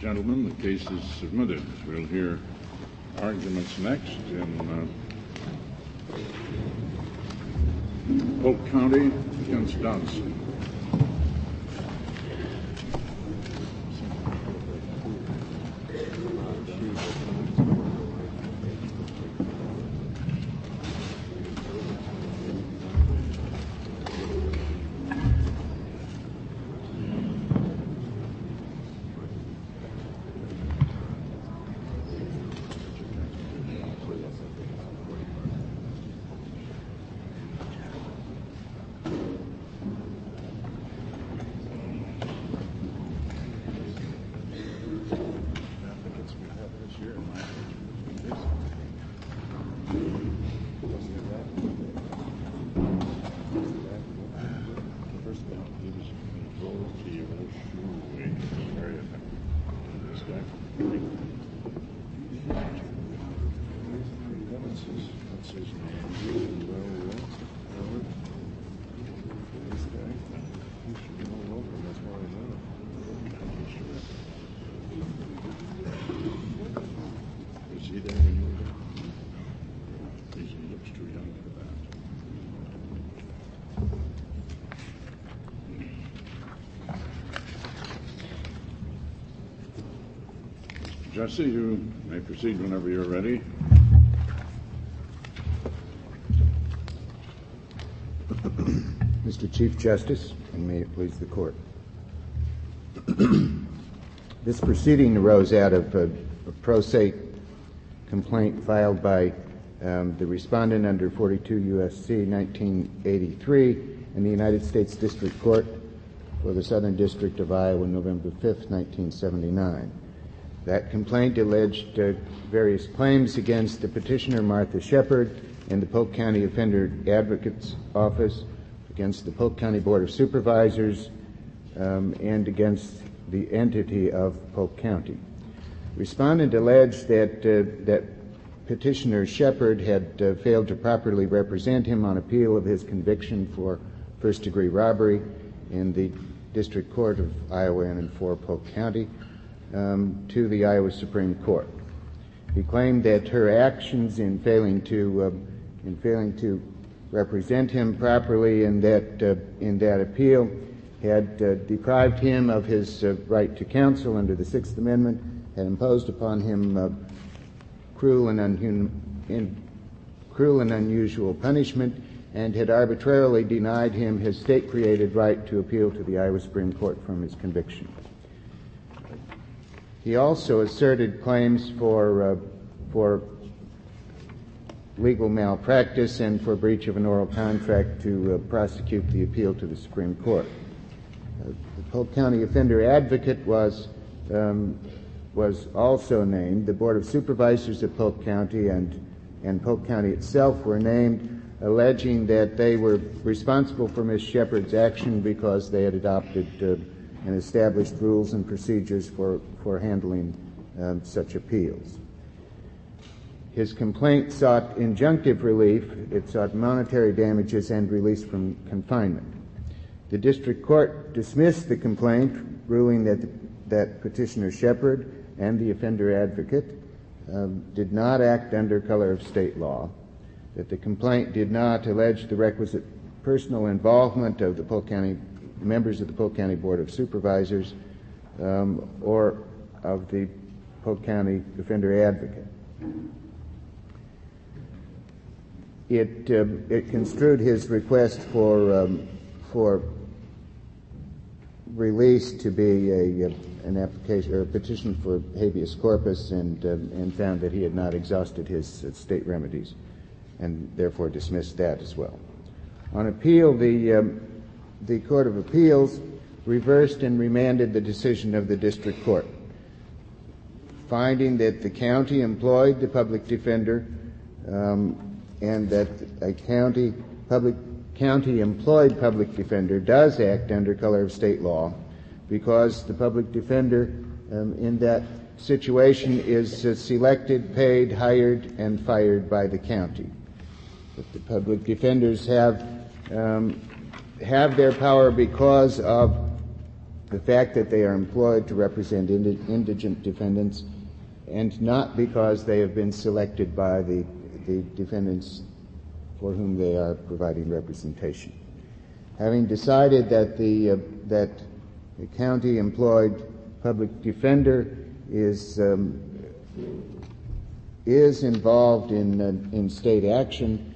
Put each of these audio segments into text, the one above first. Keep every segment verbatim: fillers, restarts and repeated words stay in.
Gentlemen, the case is submitted. We'll hear arguments next in uh, Polk County against Dodson. Jesse, you may proceed whenever you're ready. Mister Chief Justice, and may it please the Court. This proceeding arose out of a, a pro se complaint filed by um, the respondent under forty-two U S C nineteen eighty-three in the United States District Court for the Southern District of Iowa, November fifth, nineteen seventy-nine. That complaint alleged uh, various claims against the petitioner, Martha Shepard, in the Polk County Offender Advocate's Office, against the Polk County Board of Supervisors, um, and against the entity of Polk County. Respondent alleged that uh, that petitioner Shepard had uh, failed to properly represent him on appeal of his conviction for first-degree robbery in the District Court of Iowa and in for Polk County um, to the Iowa Supreme Court. He claimed that her actions in failing to uh, in failing to represent him properly in that uh, in that appeal had uh, deprived him of his uh, right to counsel under the Sixth Amendment, had imposed upon him uh, cruel and unhum- in, cruel and unusual punishment, and had arbitrarily denied him his state-created right to appeal to the Iowa Supreme Court from his conviction. He also asserted claims for uh, for legal malpractice and for breach of an oral contract to uh, prosecute the appeal to the Supreme Court. Uh, the Polk County Offender Advocate was um, was also named. The Board of Supervisors of Polk County and and Polk County itself were named, alleging that they were responsible for Miz Shepard's action because they had adopted uh, and established rules and procedures for for handling um, such appeals. His complaint sought injunctive relief. It sought monetary damages and release from confinement. The district court dismissed the complaint, ruling that that petitioner Shepard and the offender advocate um, did not act under color of state law, that the complaint did not allege the requisite personal involvement of the Polk County members of the Polk County Board of Supervisors um, or of the Polk County Offender Advocate. It uh, it construed his request for um, for release to be a, a an application or a petition for habeas corpus, and um, and found that he had not exhausted his uh, state remedies, and therefore dismissed that as well. On appeal, the um, the Court of Appeals reversed and remanded the decision of the district court, finding that the county employed the public defender. Um, and that a county public county employed public defender does act under color of state law, because the public defender um, in that situation is uh, selected, paid, hired, and fired by the county. But the public defenders have um, have their power because of the fact that they are employed to represent indi- indigent defendants, and not because they have been selected by the, the defendants for whom they are providing representation. Having decided that the uh, that the county employed public defender is um, is involved in uh, in state action,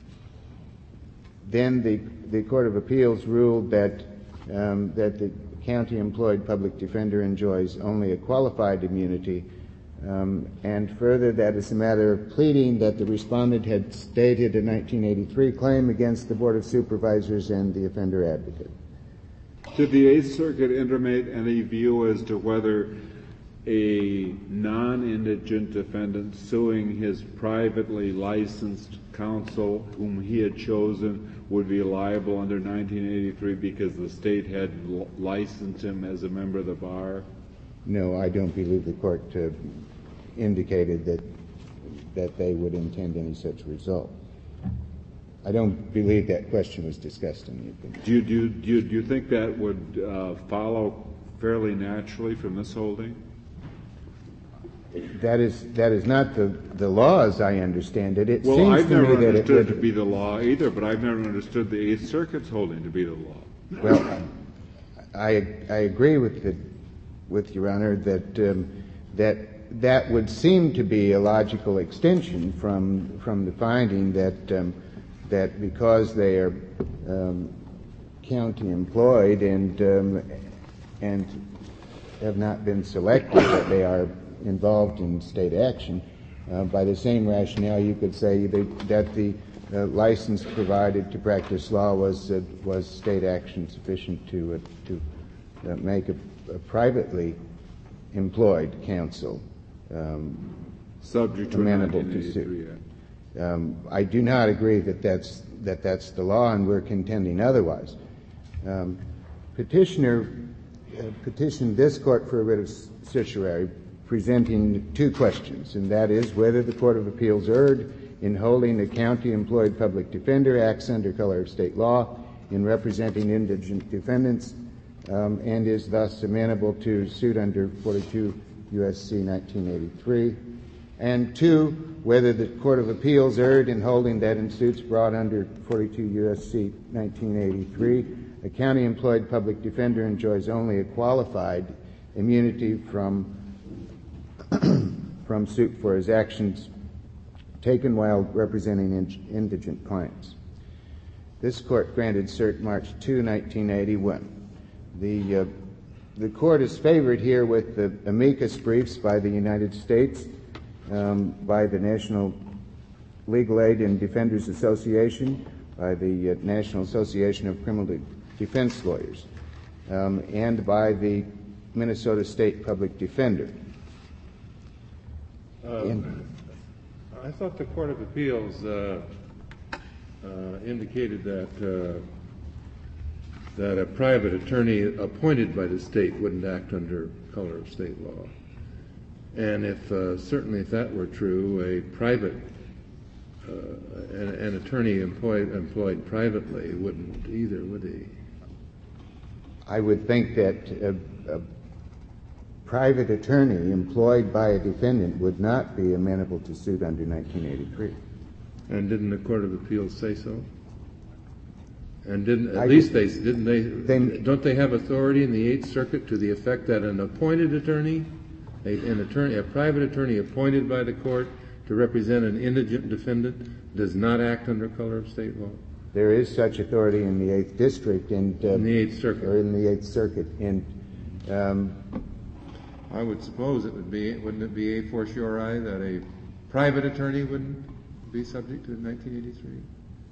then the the Court of Appeals ruled that um, that the county employed public defender enjoys only a qualified immunity, um, and further that it's a matter of pleading that the respondent had stated a nineteen eighty-three claim against the Board of Supervisors and the offender advocate. Did the Eighth Circuit intimate any view as to whether a non-indigent defendant suing his privately licensed counsel whom he had chosen would be liable under nineteen eighty-three because the state had l- licensed him as a member of the bar? No, I don't believe the court uh, indicated that that they would intend any such result. I don't believe that question was discussed in the opinion. Do you, do you, do you, do you think that would uh, follow fairly naturally from this holding? That is that is not the, the law as I understand it. It well, seems I've to never me that understood it it would, to be the law either, but I've never understood the Eighth Circuit's holding to be the law. Well, I I agree with the with Your Honor that um, that that would seem to be a logical extension from from the finding that um, that because they are um, county employed and um, and have not been selected, that they are involved in state action. Uh, by the same rationale, you could say that, that the uh, license provided to practice law was uh, was state action sufficient to uh, to uh, make a, a privately employed counsel um, subject to amenable to suit. Um, I do not agree that that's that that's the law, and we're contending otherwise. Um, petitioner uh, petitioned this court for a writ of certiorari, presenting two questions, and that is whether the Court of Appeals erred in holding a county-employed public defender acts under color of state law in representing indigent defendants um, and is thus amenable to suit under forty-two U S C nineteen eighty-three, and two, whether the Court of Appeals erred in holding that in suits brought under forty-two U S C nineteen eighty-three, a county-employed public defender enjoys only a qualified immunity from from suit for his actions taken while representing in- indigent clients. This court granted cert March second, nineteen eighty-one. The uh, the court is favored here with the amicus briefs by the United States, um, by the National Legal Aid and Defenders Association, by the uh, National Association of Criminal Defense Lawyers, um, and by the Minnesota State Public Defender. Uh, I thought the Court of Appeals uh, uh, indicated that uh, that a private attorney appointed by the state wouldn't act under color of state law. And if uh, certainly if that were true, a private uh, an, an attorney employed employed privately wouldn't either, would he? I would think that a, a private attorney employed by a defendant would not be amenable to suit under nineteen eighty-three. And didn't the Court of Appeals say so? And didn't at I least did, they didn't they, they don't they have authority in the Eighth Circuit to the effect that an appointed attorney, a, an attorney, a private attorney appointed by the court to represent an indigent defendant does not act under color of state law? There is such authority in the Eighth District and uh, In the Eighth Circuit. or in the Eighth Circuit, and um, I would suppose it would be, wouldn't it be a fortiori that a private attorney wouldn't be subject to nineteen eighty-three?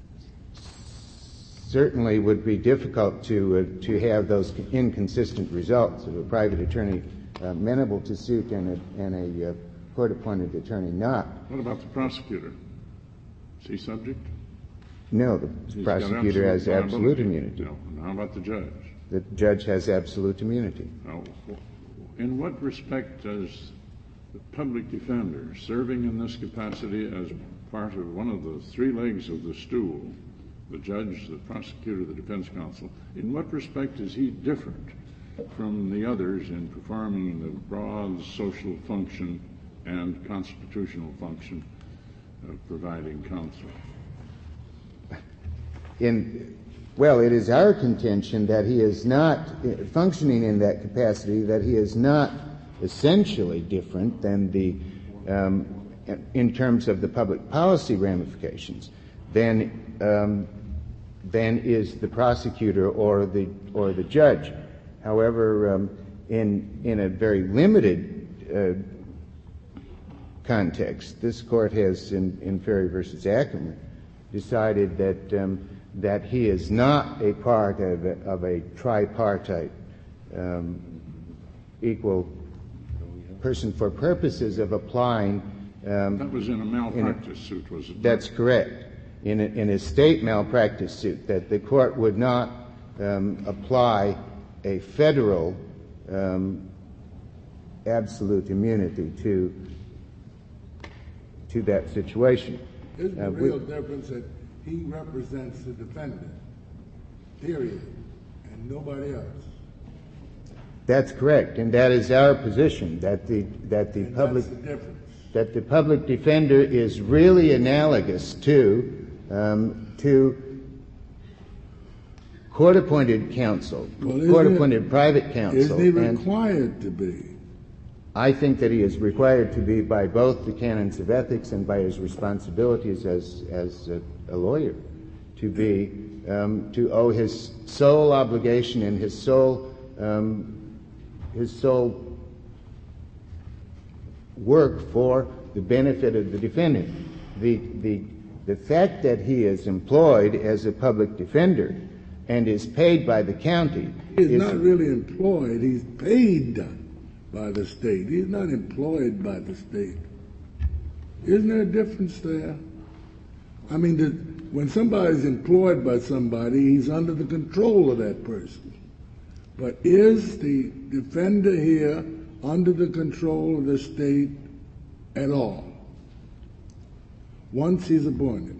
certainly would be difficult to uh, to have those inconsistent results of a private attorney uh, amenable to suit and a, and a uh, court-appointed attorney not. What about the prosecutor? Is he subject? No, the He's got prosecutor has absolute liability. immunity. No. And how about the judge? The judge has absolute immunity. Now, in what respect does the public defender, serving in this capacity as part of one of the three legs of the stool, the judge, the prosecutor, the defense counsel, in what respect is he different from the others in performing the broad social function and constitutional function of providing counsel? In, well, it is our contention that he is not uh, functioning in that capacity, that he is not essentially different than the, um, in terms of the public policy ramifications, than, um, than is the prosecutor or the, or the judge. However, um, in, in a very limited uh, context, this court has, in, in Ferry versus Ackerman, decided that um, that he is not a part of a, of a tripartite um, equal person for purposes of applying. Um, that was in a malpractice in a, suit, was it? That's not? Correct. In a, in a state malpractice suit, that the court would not um, apply a federal um, absolute immunity to to that situation. Isn't the uh, real we, difference that he represents the defendant, period, and nobody else? That's correct, and that is our position, that the that the and public that's the difference. that the public defender is really analogous to um, to court-appointed counsel, well, court-appointed it, private counsel. Isn't he required to be? I think that he is required to be by both the canons of ethics and by his responsibilities as as a, a lawyer, to be um, to owe his sole obligation and his sole um, his sole work for the benefit of the defendant. The the the fact that he is employed as a public defender and is paid by the county He's is not really employed. He's paid by the state. He's not employed by the state. Isn't there a difference there? I mean, the, when somebody's employed by somebody, he's under the control of that person. But is the defender here under the control of the state at all once he's appointed?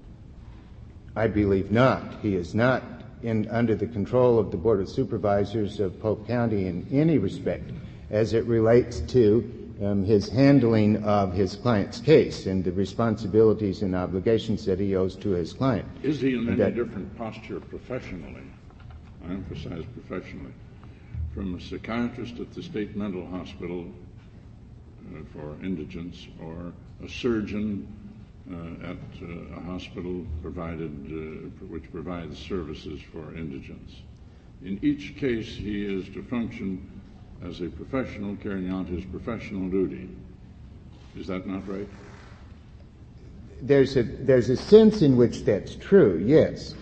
I believe not. He is not in under the control of the Board of Supervisors of Polk County in any respect as it relates to um, his handling of his client's case and the responsibilities and obligations that he owes to his client. Is he in any that, different posture professionally? I emphasize professionally. From a psychiatrist at the state mental hospital uh, for indigents, or a surgeon uh, at uh, a hospital provided uh, which provides services for indigents. In each case, he is to function as a professional carrying out his professional duty. Is that not right? There's a there's a sense in which that's true, yes.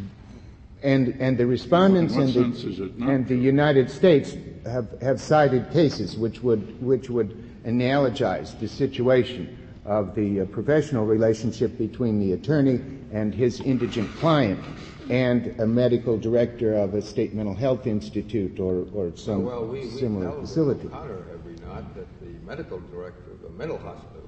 And and the respondents in what and, sense is it not the, and the United States have, have cited cases which would which would analogize the situation of the uh, professional relationship between the attorney and his indigent client and a medical director of a state mental health institute or, or some well, we, we similar facility. O'Connor, have we not, that the medical director of the mental hospital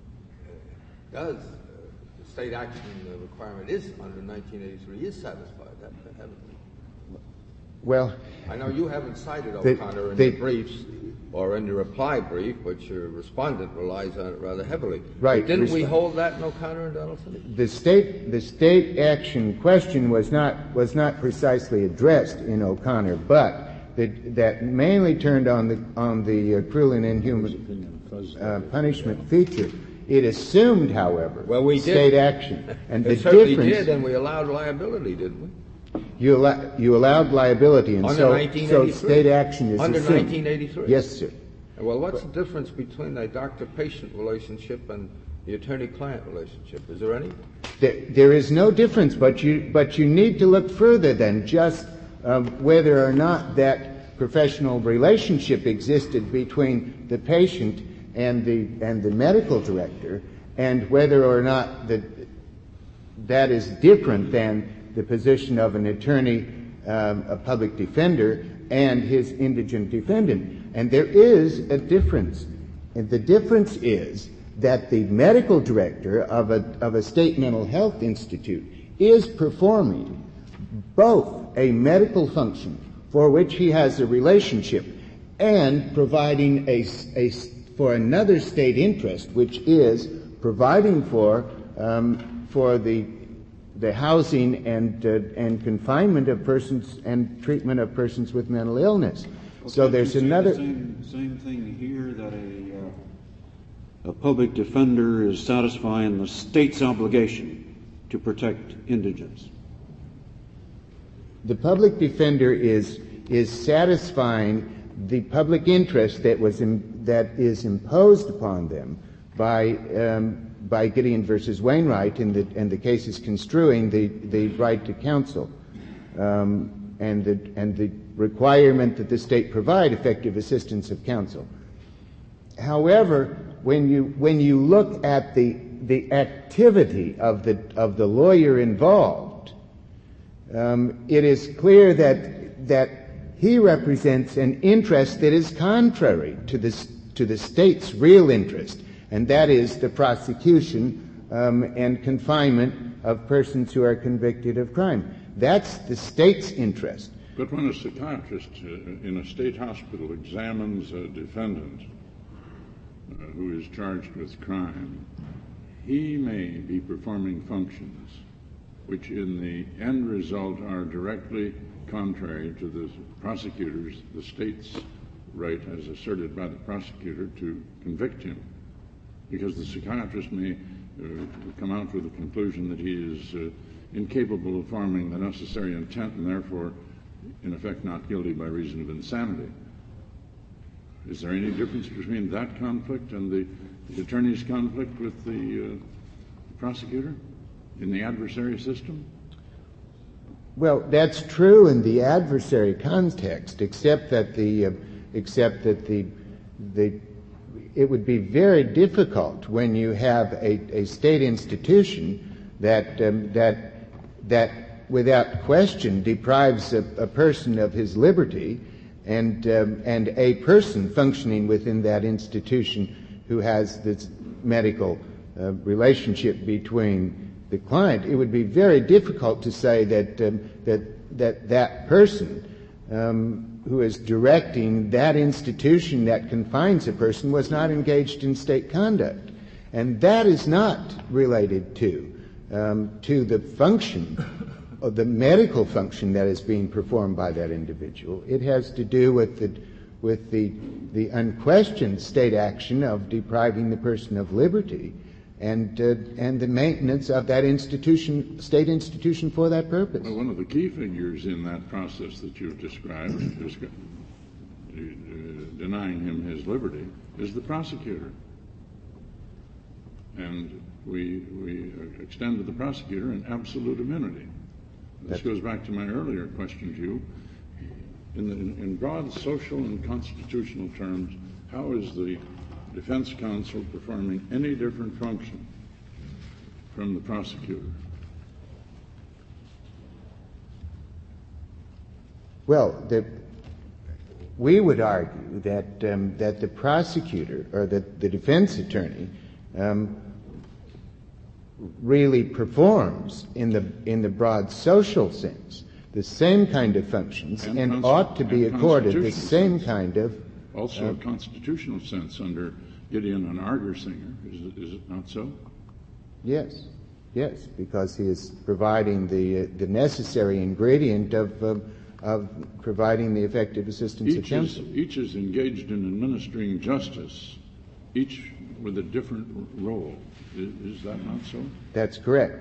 uh, does, uh, the state action uh, requirement is under nineteen eighty-three, is satisfied, haven't we? Well, I know you haven't cited the, O'Connor in the, your briefs or in your reply brief, but your respondent relies on it rather heavily. Right. But didn't Resp- we hold that in O'Connor and Donaldson? The state the state action question was not was not precisely addressed in O'Connor, but the, that mainly turned on the on the uh, cruel and inhuman uh, punishment feature. It assumed, however, well, we state did. action, and it the certainly difference. did, and we allowed liability, didn't we? You, allow, you allowed liability, and Under so, so state action is Under assumed. nineteen eighty-three? Yes, sir. Well, what's the difference between a doctor-patient relationship and the attorney-client relationship? Is there any? There, there is no difference, but you but you need to look further than just um, whether or not that professional relationship existed between the patient and the and the medical director, and whether or not that that is different than the position of an attorney, um, a public defender, and his indigent defendant. And there is a difference. And the difference is that the medical director of a, of a state mental health institute is performing both a medical function for which he has a relationship, and providing a, a for another state interest, which is providing for um, for the the housing and uh, and confinement of persons and treatment of persons with mental illness. Well, so there's another the same, same thing here, that a uh, a public defender is satisfying the state's obligation to protect indigents. The public defender is is satisfying the public interest that was in, that is imposed upon them by um, by Gideon versus Wainwright, and the and the case is construing the, the right to counsel, um, and the and the requirement that the state provide effective assistance of counsel. However, when you when you look at the the activity of the of the lawyer involved, um, it is clear that that he represents an interest that is contrary to the to the state's real interest, and that is the prosecution um, and confinement of persons who are convicted of crime. That's the state's interest. But when a psychiatrist uh, in a state hospital examines a defendant uh, who is charged with crime, he may be performing functions which in the end result are directly contrary to the prosecutor's, the state's right as asserted by the prosecutor to convict him, because the psychiatrist may uh, come out with the conclusion that he is uh, incapable of forming the necessary intent and therefore in effect not guilty by reason of insanity. Is there any difference between that conflict and the, the attorney's conflict with the uh, prosecutor in the adversary system? Well, that's true in the adversary context, except that the uh, except that the the it would be very difficult when you have a, a state institution that um, that that without question deprives a, a person of his liberty, and um, and a person functioning within that institution who has this medical uh, relationship between the client. It would be very difficult to say that um, that that that person um, who is directing that institution that confines a person was not engaged in state conduct, and that is not related to um, to the function of the medical function that is being performed by that individual. It has to do with the with the the unquestioned state action of depriving the person of liberty, and uh, and the maintenance of that institution, state institution, for that purpose. Well, one of the key figures in that process that you've described, is, uh, denying him his liberty, is the prosecutor. And we we extend to the prosecutor an absolute immunity. This goes back to my earlier question to you. In, the, in broad social and constitutional terms, how is the defense counsel performing any different function from the prosecutor? Well, the, we would argue that um, that the prosecutor or that the defense attorney um, really performs in the in the broad social sense the same kind of functions, and, and ought to be accorded the same sense. kind of also uh, a constitutional sense under Gideon and Argersinger, is it, is it not so? Yes, yes, because he is providing the uh, the necessary ingredient of uh, of providing the effective assistance each of counsel. Is, each is engaged in administering justice, each with a different role. Is, is that not so? That's correct.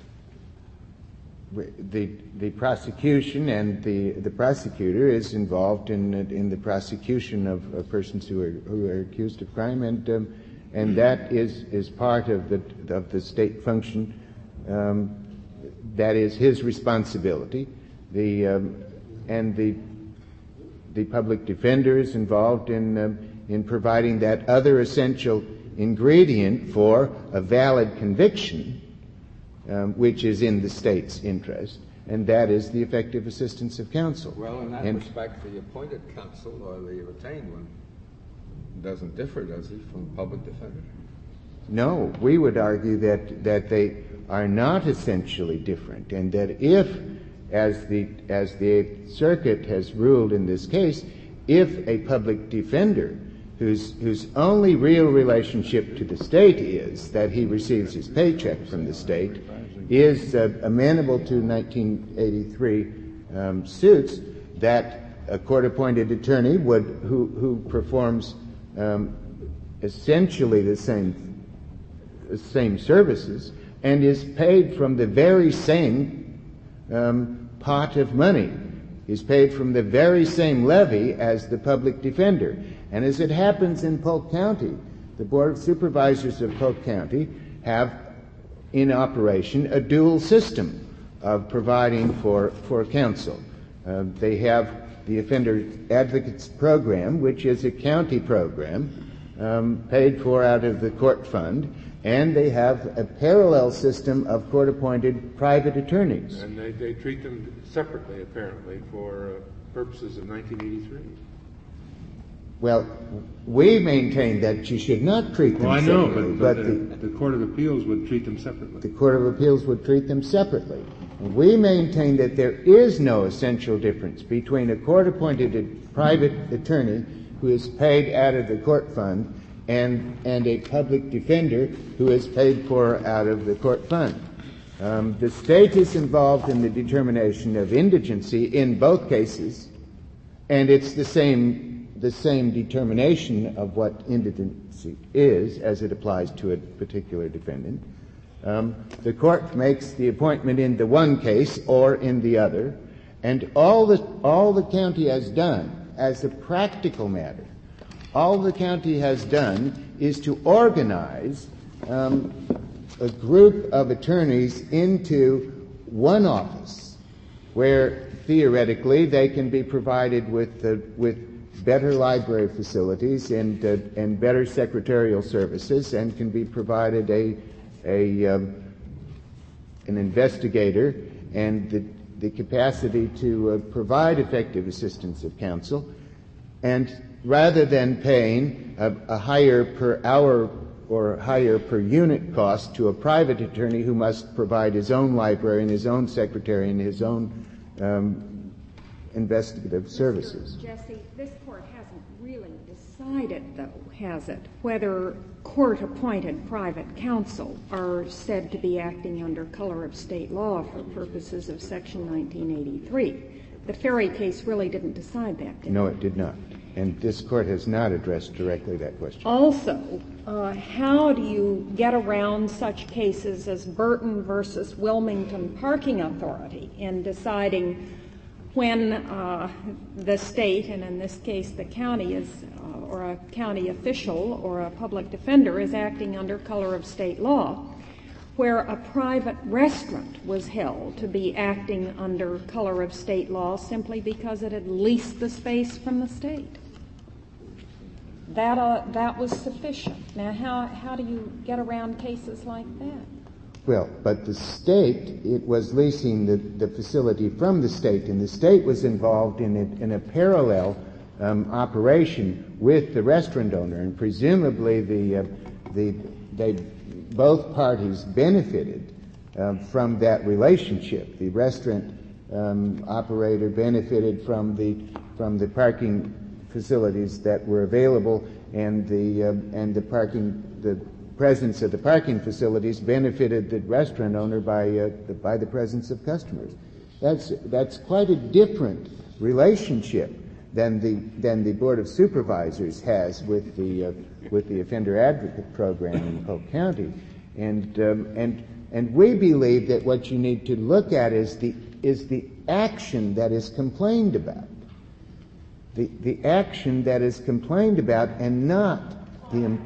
The the prosecution and the the prosecutor is involved in in the prosecution of, of persons who are who are accused of crime, and um, and that is is part of the of the state function. Um, that is his responsibility. The um, and the the public defender is involved in um, in providing that other essential ingredient for a valid conviction, um, which is in the state's interest, and that is the effective assistance of counsel. Well, in that and respect, the appointed counsel or the retained one doesn't differ, does he, from public defender? No, we would argue that that they are not essentially different, and that if as the as the Eighth Circuit has ruled in this case, if a public defender whose whose only real relationship to the state is that he receives his paycheck from the state is uh, amenable to nineteen eighty-three um, suits, that a court-appointed attorney would who who performs um, essentially the same the same services and is paid from the very same um, pot of money, is paid from the very same levy as the public defender. And as it happens in Polk County, the Board of Supervisors of Polk County have in operation a dual system of providing for, for counsel. Uh, they have the Offender Advocates Program, which is a county program um, paid for out of the court fund, and they have a parallel system of court-appointed private attorneys. And they, they treat them separately, apparently, for uh, purposes of nineteen eighty-three. Well, we maintain that you should not treat them well, I know, separately. but, but, but the, the, the Court of Appeals would treat them separately. The Court of Appeals would treat them separately. We maintain that there is no essential difference between a court-appointed private attorney who is paid out of the court fund and, and a public defender who is paid for out of the court fund. Um, the state is involved in the determination of indigency in both cases, and it's the same the same determination of what indigency is as it applies to a particular defendant. Um, the court makes the appointment in the one case or in the other, and all the all the county has done as a practical matter, all the county has done is to organize um, a group of attorneys into one office where theoretically they can be provided with uh, with better library facilities and uh, and better secretarial services, and can be provided a a um, an investigator and the the capacity to uh, provide effective assistance of counsel, and rather than paying a, a higher per hour or higher per unit cost to a private attorney who must provide his own library and his own secretary and his own um, investigative services. Jesse, this court hasn't really decided, though, has it, whether court-appointed private counsel are said to be acting under color of state law for purposes of Section nineteen eighty-three. The Ferry case really didn't decide that, did it? No, it did not. And this court has not addressed directly that question. Also, uh, how do you get around such cases as Burton versus Wilmington Parking Authority in deciding when uh, the state, and in this case the county, is, uh, or a county official or a public defender is acting under color of state law, where a private restaurant was held to be acting under color of state law simply because it had leased the space from the state? That uh, that was sufficient. Now, how how do you get around cases like that? Well, but the state, it was leasing the, the facility from the state, and the state was involved in a, in a parallel um, operation with the restaurant owner, and presumably the uh, the they both parties benefited uh, from that relationship. The restaurant um, operator benefited from the from the parking facilities that were available, and the uh, and the parking the presence of the parking facilities benefited the restaurant owner by uh, the, by the presence of customers. That's that's quite a different relationship than the than the Board of Supervisors has with the uh, with the Offender Advocate Program in Polk County, and um, and and we believe that what you need to look at is the is the action that is complained about. The, the action that is complained about, and not the.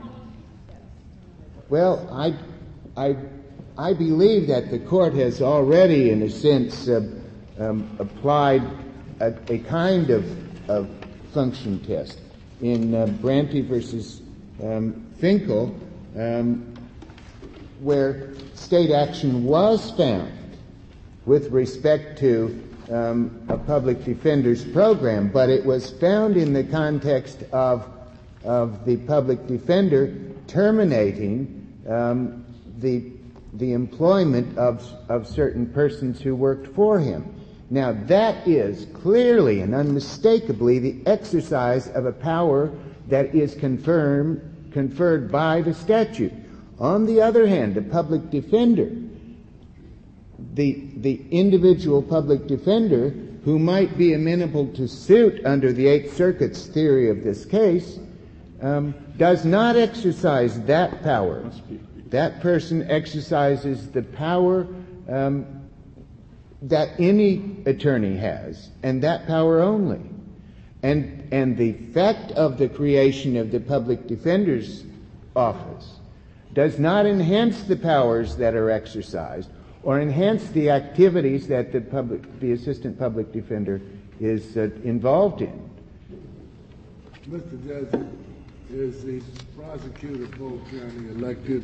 Well, I, I, I believe that the court has already, in a sense, uh, um, applied a, a kind of, of function test in uh, Branty versus um, Finkel, um, where state action was found with respect to Um, a public defender's program, but it was found in the context of of the public defender terminating um, the the employment of of certain persons who worked for him, Now, that is clearly and unmistakably the exercise of a power that is confirmed, conferred by the statute. On the other hand, the public defender, the, the individual public defender who might be amenable to suit under the Eighth Circuit's theory of this case, um, does not exercise that power. That person exercises the power um, that any attorney has, and that power only. And, and the fact of the creation of the public defender's office does not enhance the powers that are exercised or enhance the activities that the public, the assistant public defender is uh, involved in. Mister Judge, is the prosecutor of Polk County elected?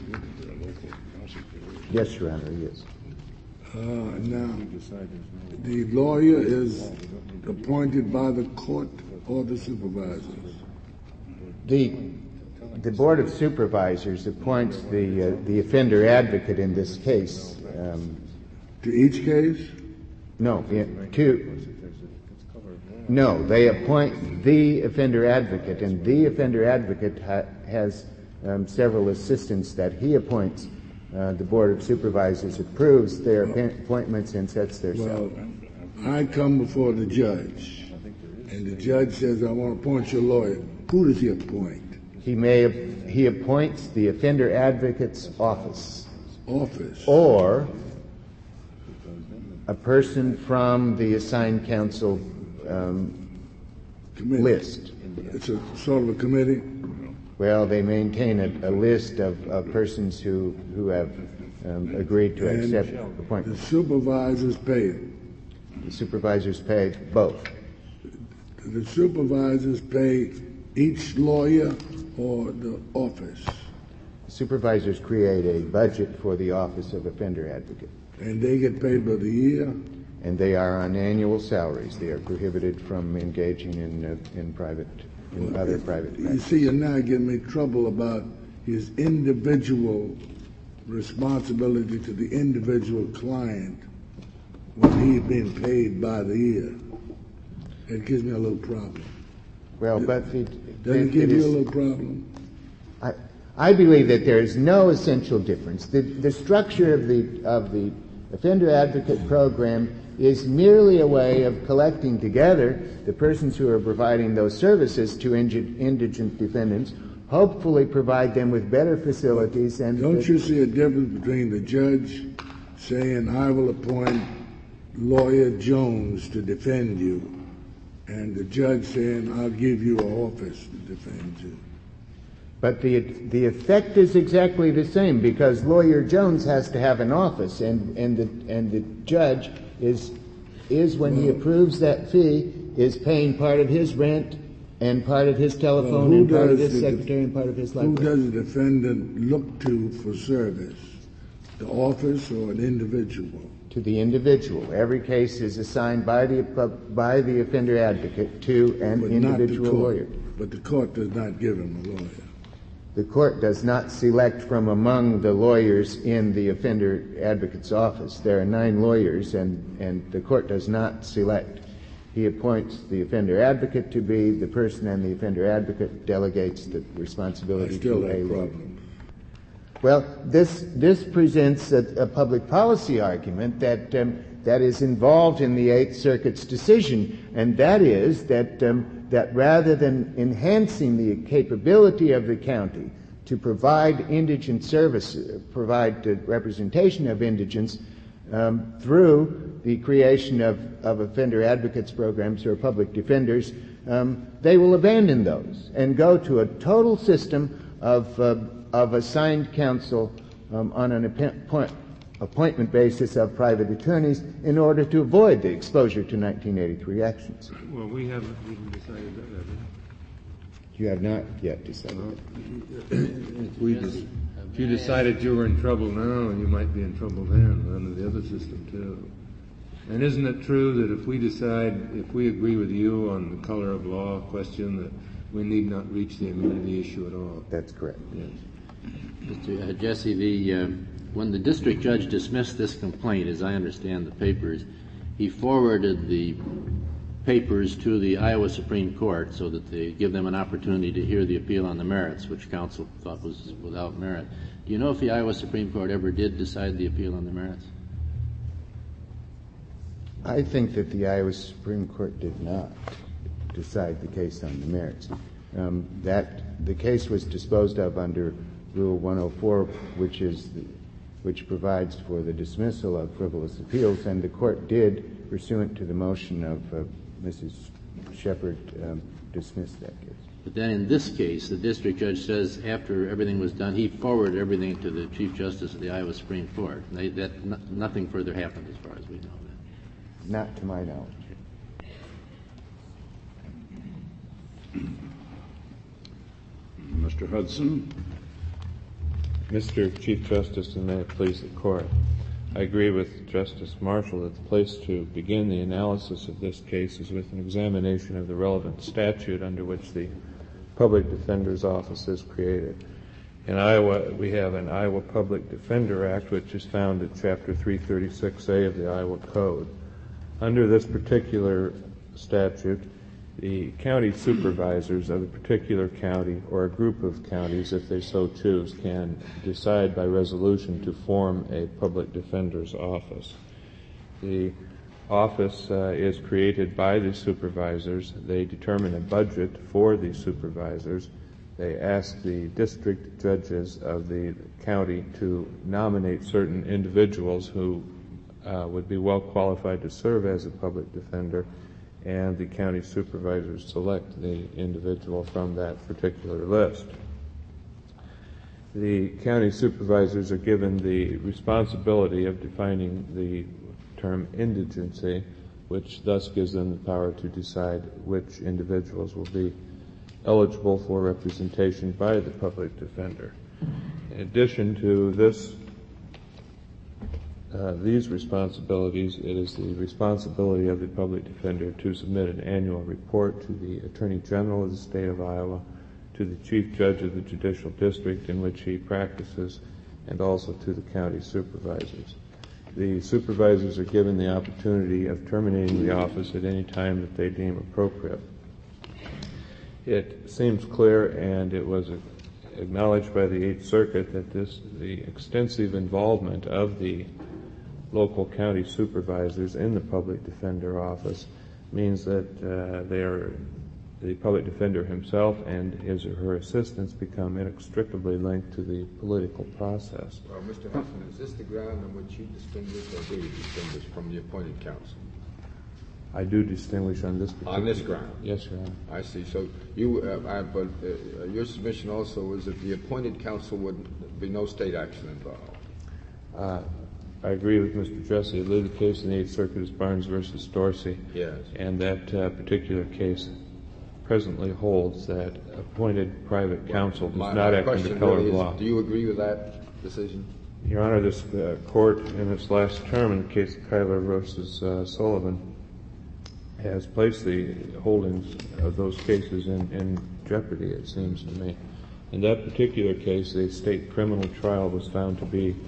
Yes, Your Honor, he is. Uh, now, the lawyer is appointed by the court or the supervisors? The the Board of Supervisors appoints the uh, the offender advocate in this case. Um, to each case? No, in, to no, they appoint the offender advocate, and the offender advocate ha- has um, several assistants that he appoints. Uh, the Board of Supervisors approves their well, appointments and sets their well, salary. I come before the judge, and the judge says, I want to appoint your lawyer. Who does he appoint? He may he appoints the offender advocate's office. Office. Or a person from the assigned counsel um, list. It's a sort of a committee? Well, they maintain a, a list of, of persons who, who have um, agreed to and accept appointments. The supervisors pay it? The supervisors pay both. The supervisors pay each lawyer or the office? The supervisors create a budget for the Office of Offender Advocate. And they get paid by the year? And they are on annual salaries. They are prohibited from engaging in uh, in private in well, other private You see, you're now getting me trouble about his individual responsibility to the individual client when he's being paid by the year. It gives me a little problem. Well, but it, doesn't it give you a little problem? I I believe that there is no essential difference. The the structure of the of the Offender Advocate program is merely a way of collecting together the persons who are providing those services to indigent defendants, hopefully provide them with better facilities. And don't the, you see a difference between the judge saying, I will appoint lawyer Jones to defend you, and the judge saying, I'll give you an office to defend you? But the the effect is exactly the same, because lawyer Jones has to have an office, and, and the and the judge is is when well, he approves that fee is paying part of his rent and part of his telephone well, and part of his the, secretary and part of his library. Who does the defendant look to for service? The office or an individual? To the individual. Every case is assigned by the by the offender advocate to an but individual not the court. lawyer. But the court does not give him a lawyer. The court does not select from among the lawyers in the offender advocate's office. There are nine lawyers, and, and the court does not select. He appoints the offender advocate to be the person, and the offender advocate delegates the responsibility I still to have a lawyer. problems. Well, this this presents a, a public policy argument that um, that is involved in the Eighth Circuit's decision, and that is that um, that rather than enhancing the capability of the county to provide indigent services, provide the representation of indigents um, through the creation of, of offender advocates programs or public defenders, um, they will abandon those and go to a total system of uh, of assigned counsel um, on an appoint, appointment basis of private attorneys in order to avoid the exposure to nineteen eighty-three actions. Well, we haven't even decided that, have we? You have not yet decided. Well, if, we des- if you decided you were in trouble now, you might be in trouble then under the other system too. And isn't it true that if we decide, if we agree with you on the color of law question, that we need not reach the immunity issue at all? That's correct. Yes. Mister Jesse, the, uh, when the district judge dismissed this complaint, as I understand the papers, he forwarded the papers to the Iowa Supreme Court so that they give them an opportunity to hear the appeal on the merits, which counsel thought was without merit. Do you know if the Iowa Supreme Court ever did decide the appeal on the merits? I think that the Iowa Supreme Court did not decide the case on the merits. Um, that the case was disposed of under Rule one oh four, which is the, which provides for the dismissal of frivolous appeals, and the court did, pursuant to the motion of uh, Missus Shepard, um, dismiss that case. But then in this case, the district judge says after everything was done, he forwarded everything to the Chief Justice of the Iowa Supreme Court. And they, that n- nothing further happened as far as we know. That. Not to my knowledge. Mister Hudson. Mister Chief Justice, and may it please the Court, I agree with Justice Marshall that the place to begin the analysis of this case is with an examination of the relevant statute under which the Public Defender's Office is created. In Iowa, we have an Iowa Public Defender Act, which is found in Chapter three thirty-six A of the Iowa Code. Under this particular statute, the county supervisors of a particular county or a group of counties, if they so choose, can decide by resolution to form a public defender's office. The office uh, is created by the supervisors. They determine a budget for the supervisors. They ask the district judges of the county to nominate certain individuals who uh, would be well qualified to serve as a public defender, and the county supervisors select the individual from that particular list. The county supervisors are given the responsibility of defining the term indigency, which thus gives them the power to decide which individuals will be eligible for representation by the public defender. In addition to this Uh, these responsibilities, it is the responsibility of the public defender to submit an annual report to the Attorney General of the State of Iowa, to the Chief Judge of the Judicial District in which he practices, and also to the county supervisors. The supervisors are given the opportunity of terminating the office at any time that they deem appropriate. It seems clear, and it was acknowledged by the Eighth Circuit, that this, the extensive involvement of the local county supervisors in the public defender office means that uh, they are, the public defender himself and his or her assistants become inextricably linked to the political process. Well, Mister Huffman, is this the ground on which you distinguish or do you distinguish from the appointed counsel? I do distinguish on this particular... On this ground? Yes, Your Honor. I see. So you, uh, I, but uh, your submission also was that the appointed counsel would be no state action involved. Uh, I agree with Mister Jesse. The lead case in the Eighth Circuit is Barnes versus Dorsey. Yes. And that uh, particular case presently holds that appointed private counsel does my, not my act under question color really of is, law. do you agree with that decision? Your Honor, this uh, court in its last term in the case of Kyler versus uh, Sullivan has placed the holdings of those cases in, in jeopardy, it seems to me. In that particular case, a state criminal trial was found to be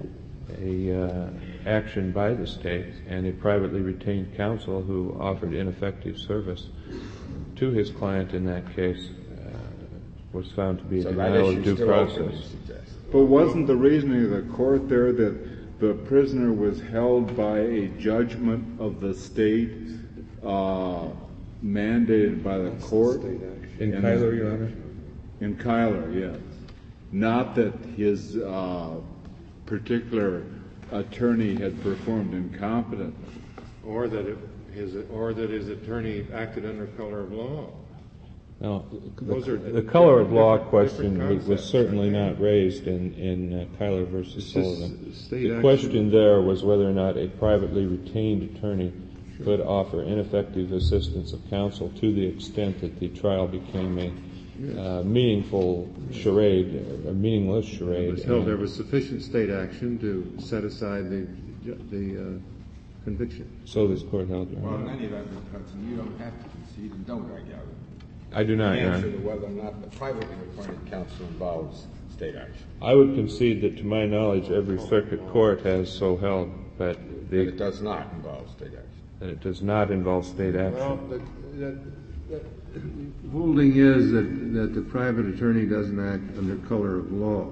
a uh, action by the state, and a privately retained counsel who offered ineffective service to his client in that case uh, was found to be so a denial of due process. But wasn't the reasoning of the court there that the prisoner was held by a judgment of the state uh, mandated by the court? In Kyler, Your Honor? In Kyler, yes. Not that his uh, particular attorney had performed incompetently. Or that it, his, or that his attorney acted under color of law. No, Those the, are the color of law different- question different was concepts, certainly aren't not raised in, in uh, Kyler versus It's just Sullivan. state The action. question there was whether or not a privately retained attorney could offer ineffective assistance of counsel to the extent that the trial became a uh, meaningful charade, a meaningless charade. It was held there was sufficient state action to set aside the the uh, conviction. So this court held, Your Well, Honor. in any event, Mister Hudson, you don't have to concede and don't, I gather. I do not, The Your answer Honor. to whether or not the privately appointed counsel involves state action. I would concede that, to my knowledge, every circuit court has so held, but But the it does not involve state action. that it does not involve state action. Well, the, the, the holding is that, that the private attorney doesn't act under color of law,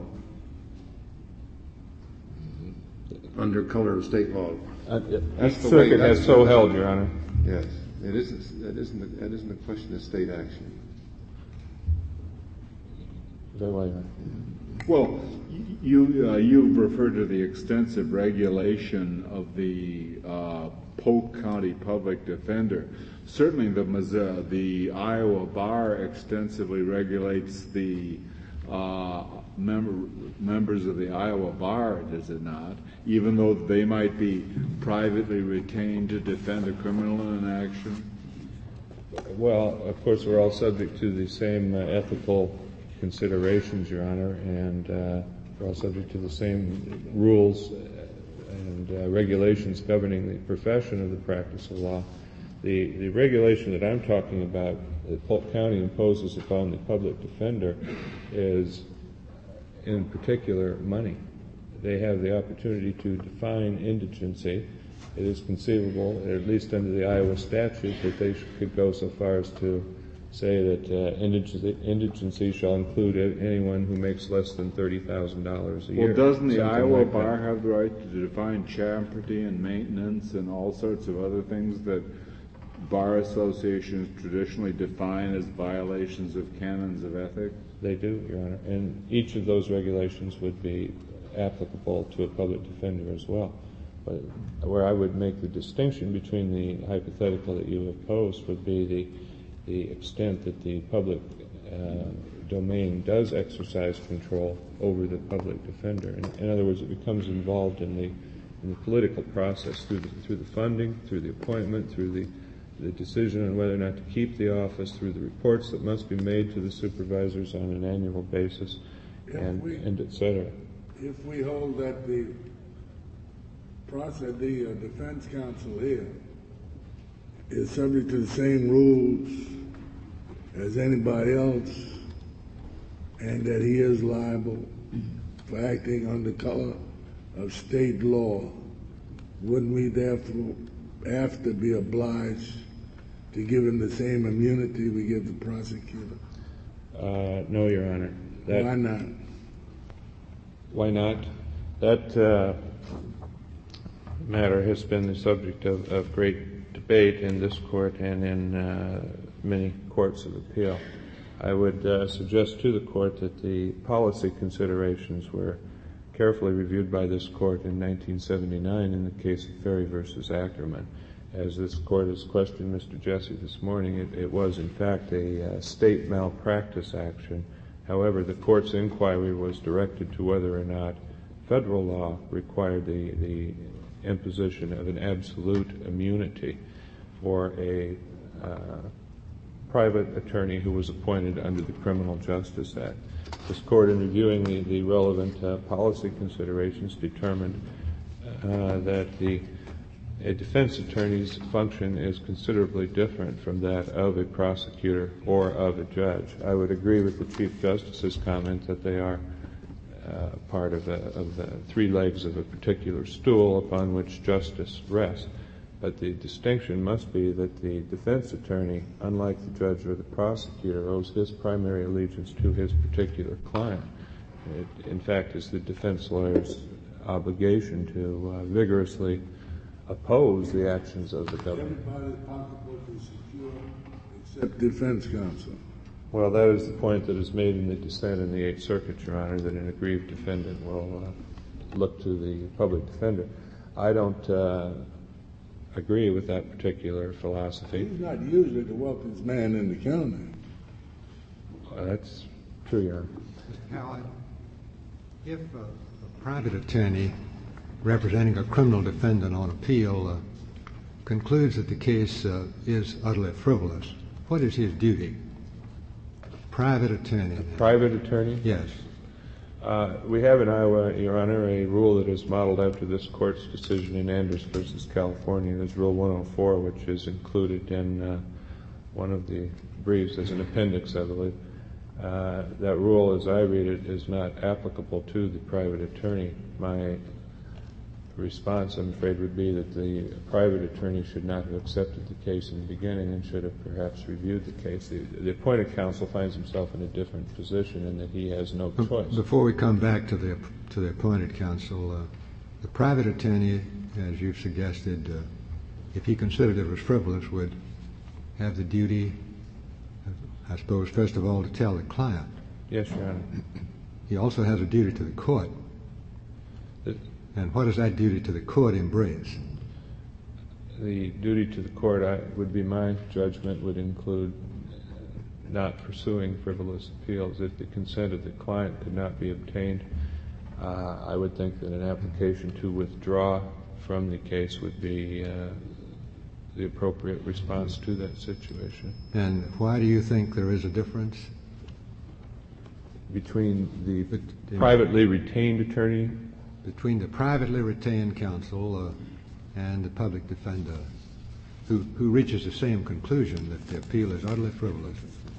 under color of state law. Uh, That's each the way- circuit that's has the- so held, Your Honor. Yes, it isn't, that isn't, that isn't a question of state action. Very well, Your Honor. Well, you, uh, you've referred to the extensive regulation of the uh, Polk County Public Defender. Certainly the, Missouri, the Iowa Bar extensively regulates the uh, member, members of the Iowa Bar, does it not? Even though they might be privately retained to defend a criminal in action? Well, of course, we're all subject to the same uh, ethical considerations, Your Honor, and uh, we're all subject to the same rules and uh, regulations governing the profession of the practice of law. The, the regulation that I'm talking about that Polk County imposes upon the public defender is, in particular, money. They have the opportunity to define indigency. It is conceivable, at least under the Iowa statute, that they could go so far as to say that uh, indigency, indigency shall include anyone who makes less than thirty thousand dollars a year. Well, doesn't the Iowa like Bar that. have the right to define property and maintenance and all sorts of other things that bar associations traditionally define as violations of canons of ethics? They do, Your Honor, and each of those regulations would be applicable to a public defender as well. But where I would make the distinction between the hypothetical that you have posed would be the the extent that the public uh, domain does exercise control over the public defender. In, in other words, it becomes involved in the in the political process through the, through the funding, through the appointment, through the the decision on whether or not to keep the office, through the reports that must be made to the supervisors on an annual basis, If and, we- and et cetera. If we hold that the process, the uh, defense counsel here is subject to the same rules as anybody else, and that he is liable for acting under color of state law, wouldn't we therefore have to be obliged to give him the same immunity we give the prosecutor? Uh, no, Your Honor. That, Why not? Why not? That uh, matter has been the subject of, of great debate in this court and in uh, many courts of appeal. I would uh, suggest to the court that the policy considerations were carefully reviewed by this court in nineteen seventy-nine in the case of Ferry versus Ackerman. As this court has questioned Mister Jesse this morning, it, it was in fact a uh, state malpractice action. However, the court's inquiry was directed to whether or not federal law required the, the imposition of an absolute immunity for a uh, private attorney who was appointed under the Criminal Justice Act. This court, in reviewing the, the relevant uh, policy considerations, determined uh, that the a defense attorney's function is considerably different from that of a prosecutor or of a judge. I would agree with the Chief Justice's comment that they are uh, part of, a, of the three legs of a particular stool upon which justice rests. But the distinction must be that the defense attorney, unlike the judge or the prosecutor, owes his primary allegiance to his particular client. It, in fact, is the defense lawyer's obligation to uh, vigorously oppose the actions of the government. Everybody's pocketbook is secure except defense counsel. Well, that is the point that is made in the dissent in the Eighth Circuit, Your Honor, that an aggrieved defendant will uh, look to the public defender. I don't uh, agree with that particular philosophy. He's not usually the wealthiest man in the county. Uh, that's true, Your Honor. Mister Howard, if a, a private attorney representing a criminal defendant on appeal uh, concludes that the case uh, is utterly frivolous, what is his duty? Private attorney. A private attorney? Yes. Uh, we have in Iowa, Your Honor, a rule that is modeled after this court's decision in Anders versus California. There's Rule one oh four, which is included in uh, one of the briefs as an appendix, I believe. Uh, that rule, as I read it, is not applicable to the private attorney. My response, I'm afraid, would be that the private attorney should not have accepted the case in the beginning and should have perhaps reviewed the case. The, the appointed counsel finds himself in a different position in that he has no choice. Before we come back to the to the appointed counsel, uh, the private attorney, as you've suggested, uh, if he considered it was frivolous, would have the duty, I suppose, first of all, to tell the client. Yes, Your Honor. He also has a duty to the court. The, and what does that duty to the court embrace? The duty to the court, I, would be my judgment, would include not pursuing frivolous appeals. If the consent of the client could not be obtained, uh, I would think that an application to withdraw from the case would be uh, the appropriate response to that situation. And why do you think there is a difference between the but, privately retained attorney? Between the privately retained counsel uh, and the public defender, who, who reaches the same conclusion that the appeal is utterly frivolous?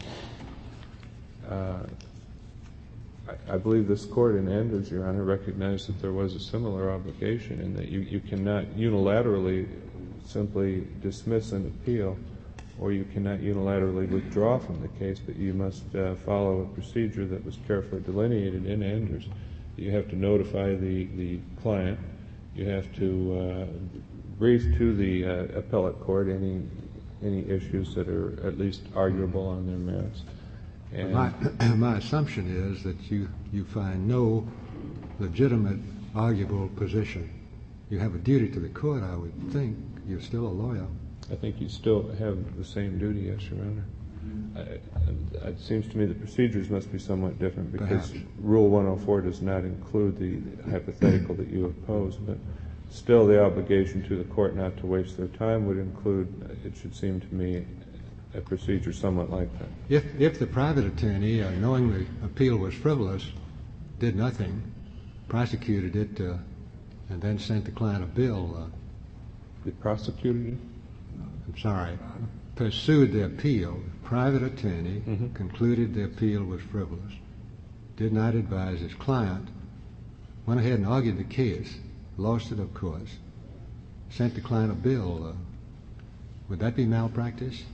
Uh, I, I believe this court in Anders, Your Honor, recognized that there was a similar obligation and that you, you cannot unilaterally simply dismiss an appeal, or you cannot unilaterally withdraw from the case, but you must uh, follow a procedure that was carefully delineated in Anders. You have to notify the, the client. You have to uh, brief to the uh, appellate court any any issues that are at least arguable on their merits. And my, my assumption is that you, you find no legitimate, arguable position. You have a duty to the court, I would think. You're still a lawyer. I think you still have the same duty, yes, Your Honor. I, I, it seems to me the procedures must be somewhat different because Perhaps. Rule one oh four does not include the hypothetical that you have posed, but still the obligation to the court not to waste their time would include, it should seem to me, a procedure somewhat like that. If, if the private attorney, uh, knowing the appeal was frivolous, did nothing, prosecuted it, uh, and then sent the client a bill. Uh, the prosecutor? I'm sorry. Pursued the appeal. The private attorney mm-hmm. concluded the appeal was frivolous, did not advise his client, went ahead and argued the case, lost it, of course, sent the client a bill. Uh, would that be malpractice?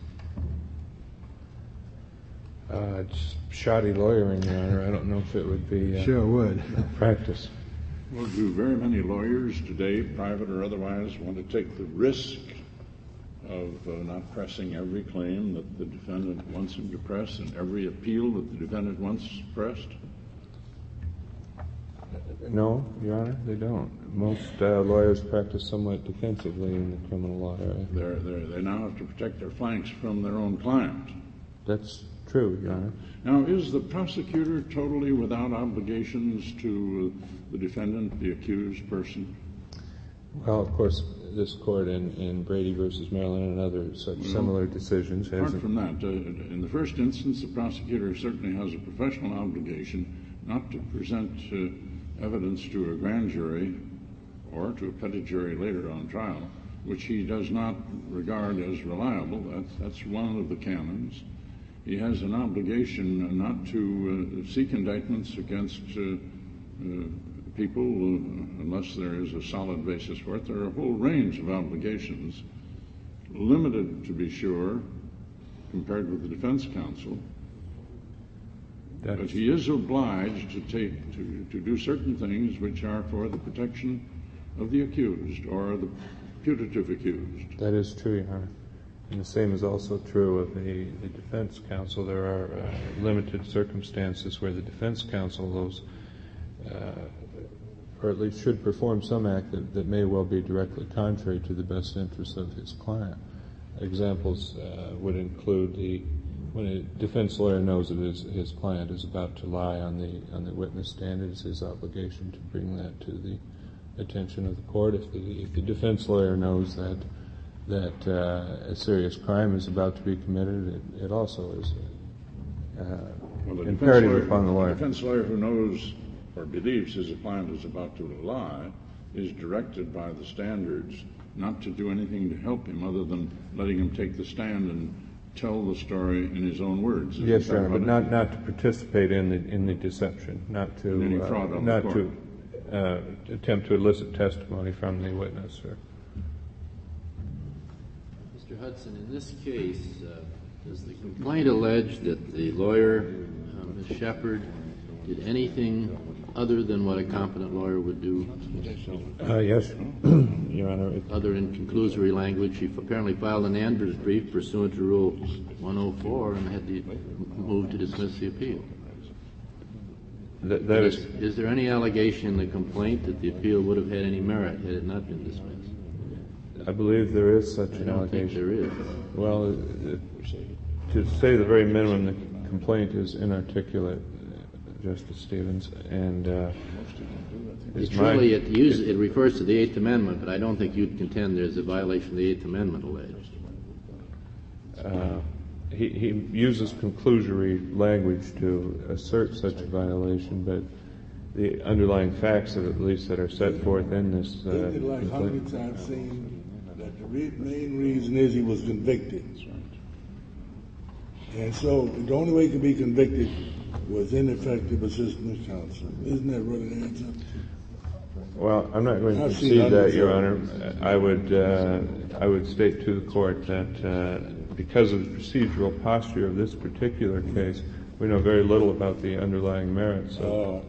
Uh, it's shoddy lawyering, Your Honor. I don't know if it would be uh, sure would practice. Well, do very many lawyers today, private or otherwise, want to take the risk of uh, not pressing every claim that the defendant wants him to press and every appeal that the defendant wants pressed? No, Your Honor, they don't. Most uh, lawyers practice somewhat defensively in the criminal law area. They're, they're, they now have to protect their flanks from their own client. That's true, Your Honor. Now, is the prosecutor totally without obligations to uh, the defendant, the accused person? Well, of course, this court in, in Brady versus Maryland and other such well, similar decisions has... Apart from that, uh, in the first instance, the prosecutor certainly has a professional obligation not to present uh, evidence to a grand jury or to a petit jury later on trial, which he does not regard as reliable. That's, that's one of the canons. He has an obligation not to uh, seek indictments against uh, uh, people uh, unless there is a solid basis for it. There are a whole range of obligations, limited, to be sure, compared with the defense counsel. That's but he is obliged to take to, to do certain things which are for the protection of the accused or the putative accused. That is true, Your Honor. And the same is also true of the, the defense counsel. There are uh, limited circumstances where the defense counsel, those, uh, or at least should perform some act that, that may well be directly contrary to the best interests of his client. Examples uh, would include the when a defense lawyer knows that his, his client is about to lie on the on the witness stand, it is his obligation to bring that to the attention of the court. If the, if the defense lawyer knows that that uh, a serious crime is about to be committed, it, it also is uh, well, imperative lawyer, upon the lawyer. The defense lawyer who knows or believes his client is about to lie is directed by the standards not to do anything to help him other than letting him take the stand and tell the story in his own words. Is yes, Your Honor, but not, not to participate in the in the deception, not to in any fraud uh, on not the court. to uh, attempt to elicit testimony from the witness, sir. Mister Hudson, in this case, uh, does the complaint allege that the lawyer, uh, Miz Shepard, did anything other than what a competent lawyer would do? Uh, yes, Your Honor. It, other in conclusory language, she apparently filed an Andrews brief pursuant to Rule one oh four and had to move to dismiss the appeal. That, that is, is, is there any allegation in the complaint that the appeal would have had any merit had it not been dismissed? I believe there is such I an don't allegation. think there is. Well, it, to say the very minimum, the complaint is inarticulate, Justice Stevens, and uh, It's really, it, use, it refers to the Eighth Amendment, but I don't think you'd contend there's a violation of the Eighth Amendment alleged. Uh, he, he uses conclusory language to assert such a violation, but the underlying facts, at least, that are set forth in this uh, Isn't it like hundreds I've seen that the re- main reason is he was convicted? And so the only way he could be convicted was ineffective assistance of counsel. Isn't that what it ends up? Well, I'm not going to I've concede that, Your Honor. I would uh, I would state to the court that uh, because of the procedural posture of this particular case, we know very little about the underlying merits. Uh,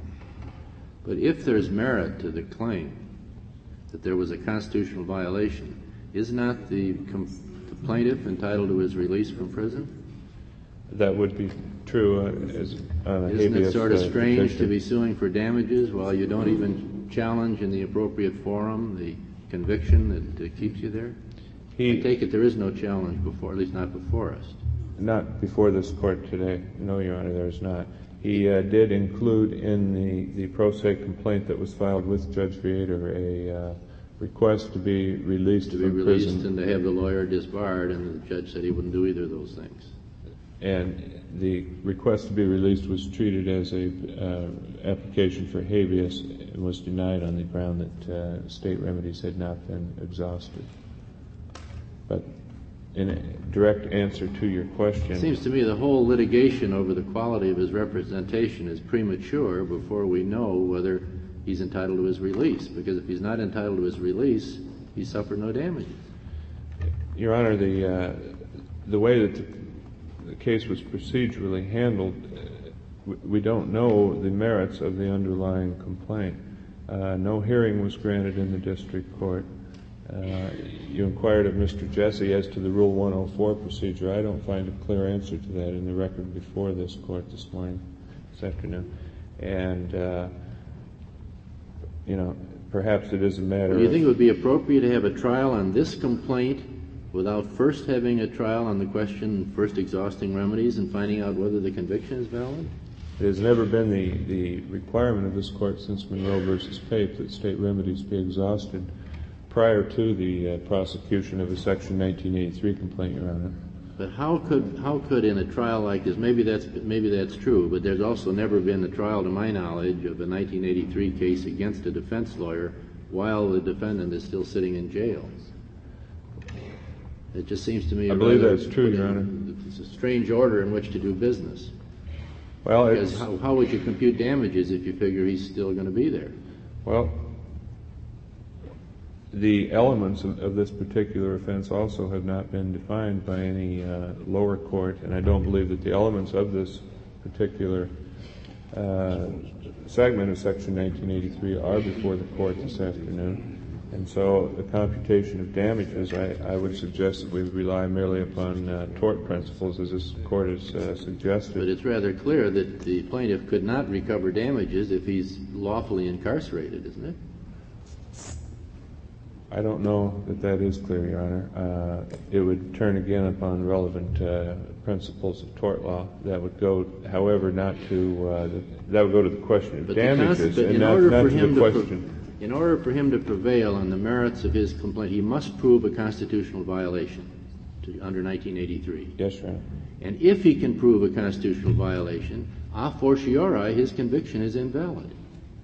but if there's merit to the claim that there was a constitutional violation, is not the, com- the plaintiff entitled to his release from prison? That would be true uh, as on a Isn't habeas it sort of uh, strange petition. to be suing for damages while you don't even challenge in the appropriate forum the conviction that uh, keeps you there? He, I take it there is no challenge before, at least not before us. Not before this court today. No, Your Honor, there is not. He uh, did include in the, the pro se complaint that was filed with Judge Viator a uh, request to be released to be from released prison. and to have the lawyer disbarred, and the judge said he wouldn't do either of those things. And the request to be released was treated as a uh, application for habeas and was denied on the ground that uh, state remedies had not been exhausted. But in a direct answer to your question, It seems to me the whole litigation over the quality of his representation is premature before we know whether he's entitled to his release, because if he's not entitled to his release, he suffered no damages. Your Honor, the uh, the way that the, the case was procedurally handled, uh, we, we don't know the merits of the underlying complaint. Uh, no hearing was granted in the district court. Uh, you inquired of Mister Jesse as to the Rule one oh four procedure. I don't find a clear answer to that in the record before this court this morning, this afternoon. And, uh, you know, perhaps it is a matter Do you of... think it would be appropriate to have a trial on this complaint without first having a trial on the question, first exhausting remedies and finding out whether the conviction is valid? It has never been the, the requirement of this court since Monroe versus Pape that state remedies be exhausted prior to the uh, prosecution of a Section nineteen eighty-three complaint, Your Honor. But how could how could in a trial like this, maybe that's maybe that's true, but there's also never been a trial, to my knowledge, of a nineteen eighty-three case against a defense lawyer while the defendant is still sitting in jail. It just seems to me I believe rather, that's true, Your Honor. It's a strange order in which to do business. Well, because it's, how, how would you compute damages if you figure he's still going to be there? Well, the elements of, of this particular offense also have not been defined by any uh, lower court, and I don't believe that the elements of this particular uh, segment of Section nineteen eighty-three are before the court this afternoon. And so the computation of damages, I, I would suggest that we rely merely upon uh, tort principles, as this court has uh, suggested. But it's rather clear that the plaintiff could not recover damages if he's lawfully incarcerated, isn't it? I don't know that that is clear, Your Honor. Uh, it would turn again upon relevant uh, principles of tort law. That would go, however, not to uh, the, that would go to the question of but damages, the and in not, order not for to him the to question. Pro- in order for him to prevail on the merits of his complaint, he must prove a constitutional violation to, under nineteen eighty-three. Yes, Your Honor. And if he can prove a constitutional violation, a fortiori, his conviction is invalid.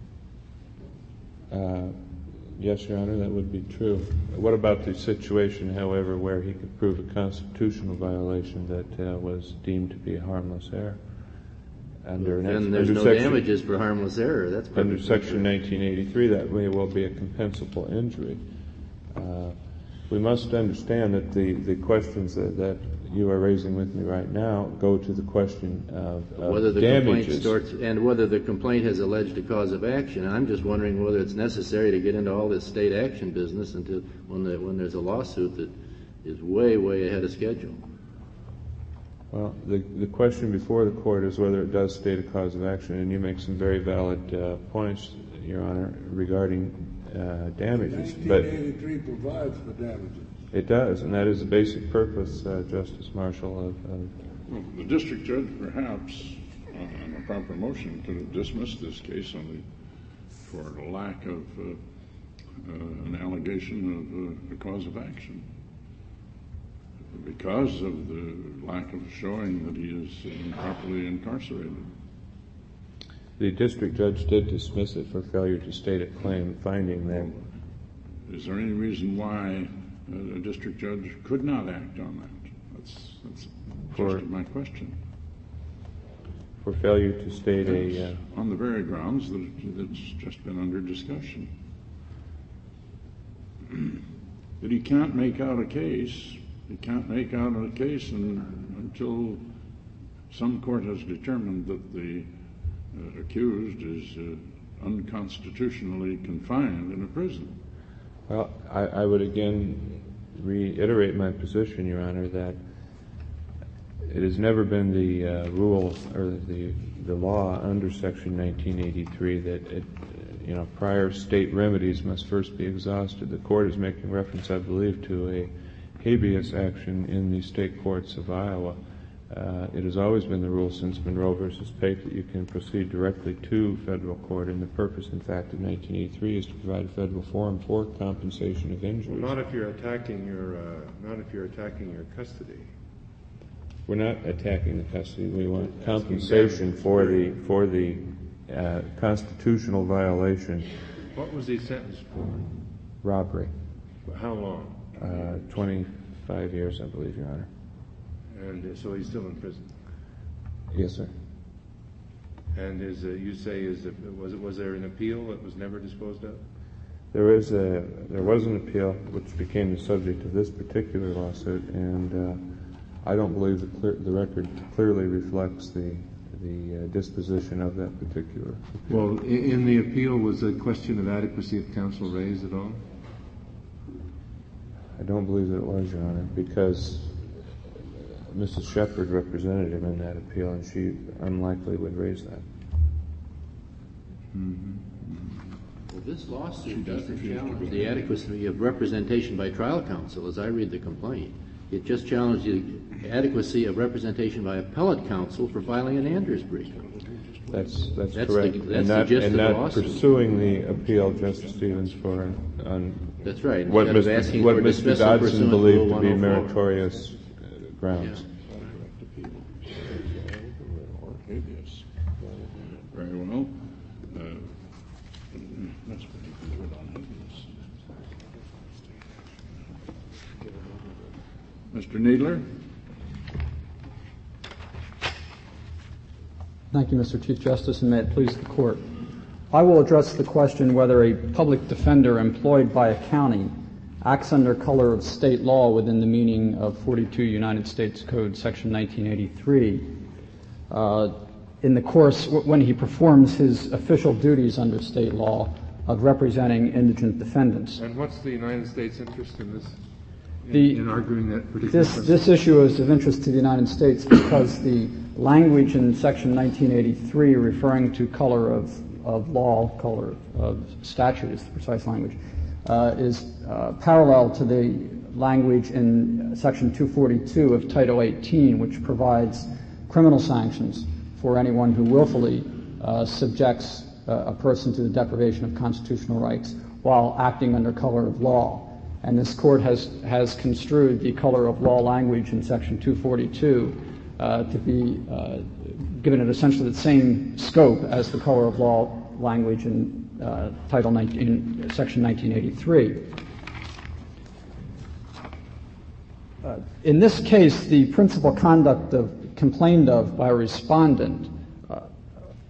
Uh, Yes, Your Honor, that would be true. What about the situation, however, where he could prove a constitutional violation that uh, was deemed to be a harmless error? Under Then an- there's under no section, damages for harmless error. That's under perfectly Section true. nineteen eighty-three. That may well be a compensable injury. Uh, we must understand that the, the questions that, that you are raising with me right now go to the question of, of whether the damages. complaint starts and whether the complaint has alleged a cause of action. And I'm just wondering whether it's necessary to get into all this state action business until when the, when there's a lawsuit that is way way ahead of schedule. Well, the, the question before the court is whether it does state a cause of action, and you make some very valid uh, points, Your Honor, regarding uh, damages. But nineteen eighty-three provides for damages. it does, and that is the basic purpose, uh, Justice Marshall, of, of Well, the district judge perhaps, uh, on a proper motion, could have dismissed this case only for a lack of uh, uh, an allegation of uh, a cause of action, because of the lack of showing that he is improperly incarcerated. the district judge did dismiss it for failure to state a claim, finding that. Is there any reason why uh, a district judge could not act on that? That's, that's For- just my question. For failure to state a. Yes, Uh, on the very grounds that it, that's just been under discussion. That he can't make out a case, he can't make out a case in, until some court has determined that the uh, accused is uh, unconstitutionally confined in a prison. Well, I, I would again reiterate my position, Your Honor, that it has never been the uh, rule or the the law under Section nineteen eighty-three that it, you know, prior state remedies must first be exhausted. The court is making reference, I believe, to a habeas action in the state courts of Iowa. Uh, it has always been the rule since Monroe versus Pape that you can proceed directly to federal court, and the purpose, in fact, of nineteen eighty-three is to provide a federal forum for compensation of injuries. Well, not if you're attacking your, uh, not if you're attacking your custody. We're not attacking the custody. We want compensation for the for the uh, constitutional violation. What was he sentenced for? Robbery. For how long? Uh, twenty-five years, I believe, Your Honor. And uh, so he's still in prison. Yes, sir. And is uh, you say is it, was it was there an appeal that was never disposed of? There is a there was an appeal which became the subject of this particular lawsuit, and uh, I don't believe the clear, the record clearly reflects the the uh, disposition of that particular appeal. Well, in, in the appeal, was the question of adequacy of counsel raised at all? I don't believe that it was, Your Honor, because Missus Shepard represented him in that appeal, and she unlikely would raise that. Mm-hmm. Well, this lawsuit doesn't challenge the adequacy of representation by trial counsel, as I read the complaint. It just challenged the adequacy of representation by appellate counsel for filing an Andrews brief. That's that's, That's correct. the- that's and the not, gist and of the not lawsuit. pursuing the appeal, Justice Stevens, for on That's right. what Instead of Mister asking what for Mister dismissal Dodson pursuant to believed Rule to be one oh four. meritorious uh, grounds. Habeas. Very well. Uh, that's what you can do it on habeas. Mister Needler? Thank you, Mister Chief Justice, and may it please the Court. I will address the question whether a public defender employed by a county acts under color of state law within the meaning of forty-two United States Code, Section nineteen eighty-three, uh, in the course w- when he performs his official duties under state law of representing indigent defendants. And what's the United States' interest in this? In, The- in arguing that particular This, question? this issue is of interest to the United States because the language in Section nineteen eighty-three referring to color of, of law, color of statute is the precise language, uh, is uh, parallel to the language in Section two forty-two of Title eighteen, which provides criminal sanctions for anyone who willfully uh, subjects uh, a person to the deprivation of constitutional rights while acting under color of law. And this Court has, has construed the color of law language in Section two forty-two uh, to be uh, given it essentially the same scope as the color of law language in uh, Title nineteen, in Section nineteen eighty-three. Uh, in this case, the principal conduct of, complained of by a respondent uh,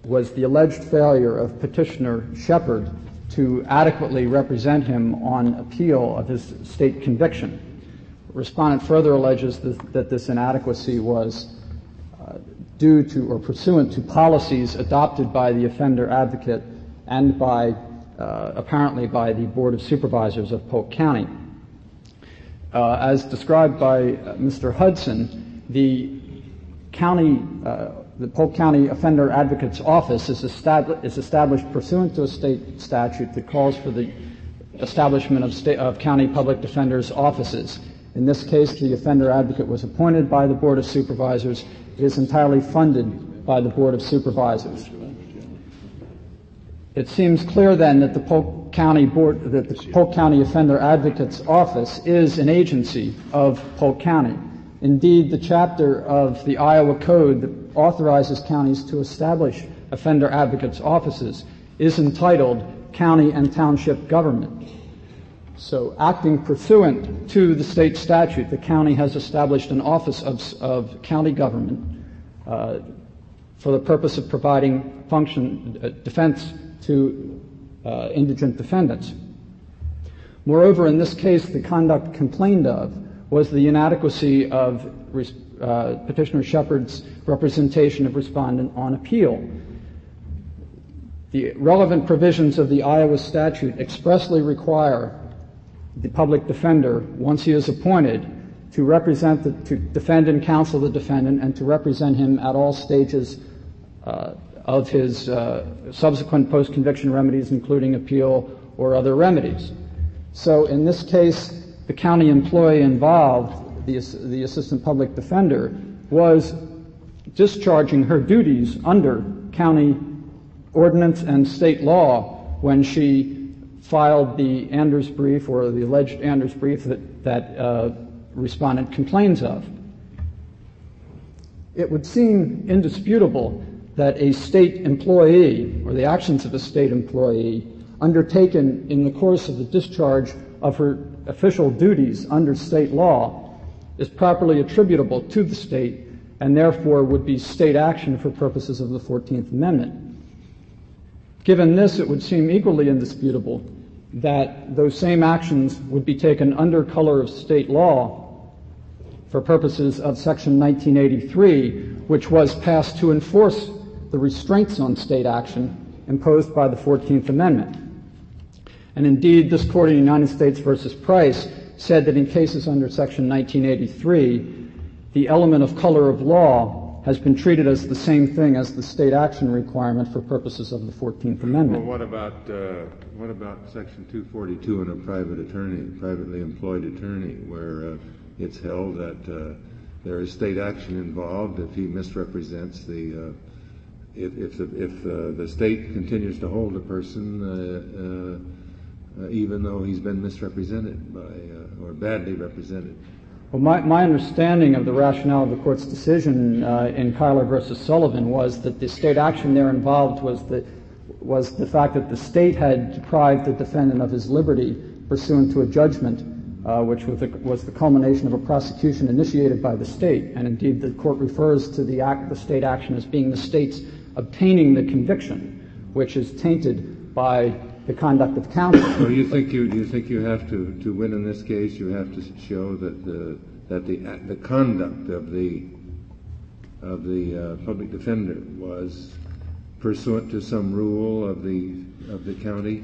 was the alleged failure of Petitioner Shepard to adequately represent him on appeal of his state conviction. Respondent further alleges that, that this inadequacy was uh, due to or pursuant to policies adopted by the offender advocate and by, uh, apparently by the Board of Supervisors of Polk County. Uh, as described by uh, Mister Hudson, the county, uh, the Polk County Offender Advocate's Office is, establi- is established pursuant to a state statute that calls for the establishment of, state, of county public defenders' offices. In this case, the offender advocate was appointed by the Board of Supervisors. It is entirely funded by the Board of Supervisors. It seems clear then that the Polk County Board, that the Polk County Offender Advocate's Office is an agency of Polk County. Indeed, the chapter of the Iowa Code that authorizes counties to establish offender advocates' offices is entitled County and Township Government. So, acting pursuant to the state statute, the county has established an office of, of county government uh, for the purpose of providing function uh, defense to uh, indigent defendants. Moreover, in this case, the conduct complained of was the inadequacy of uh, Petitioner Shepard's representation of respondent on appeal. The relevant provisions of the Iowa statute expressly require the public defender, once he is appointed, to represent, the, to defend and counsel the defendant and to represent him at all stages uh, of his uh, subsequent post-conviction remedies, including appeal or other remedies. So in this case, the county employee involved, the, the assistant public defender, was discharging her duties under county ordinance and state law when she filed the Anders brief, or the alleged Anders brief that, that uh, respondent complains of. It would seem indisputable that a state employee, or the actions of a state employee, undertaken in the course of the discharge of her official duties under state law is properly attributable to the state and therefore would be state action for purposes of the fourteenth Amendment. Given this, it would seem equally indisputable that those same actions would be taken under color of state law for purposes of Section nineteen eighty-three, which was passed to enforce the restraints on state action imposed by the fourteenth Amendment. And indeed, this court in United States versus Price said that in cases under Section nineteen eighty-three, the element of color of law has been treated as the same thing as the state action requirement for purposes of the fourteenth Amendment. Well, what about uh, what about Section two forty-two in a private attorney, privately employed attorney, where uh, it's held that uh, there is state action involved if he misrepresents the, uh, if if the, if uh, the state continues to hold a person uh, uh, uh, even though he's been misrepresented by uh, or badly represented. Well, my, my understanding of the rationale of the court's decision uh, in Kyler versus Sullivan was that the state action there involved was the, was the fact that the state had deprived the defendant of his liberty pursuant to a judgment, uh, which was the, was the culmination of a prosecution initiated by the state. And indeed, the court refers to the, act, the state action as being the state's obtaining the conviction, which is tainted by the conduct of counsel. So you think you you think you have to, to win in this case? You have to show that the that the the conduct of the of the uh, public defender was pursuant to some rule of the of the county.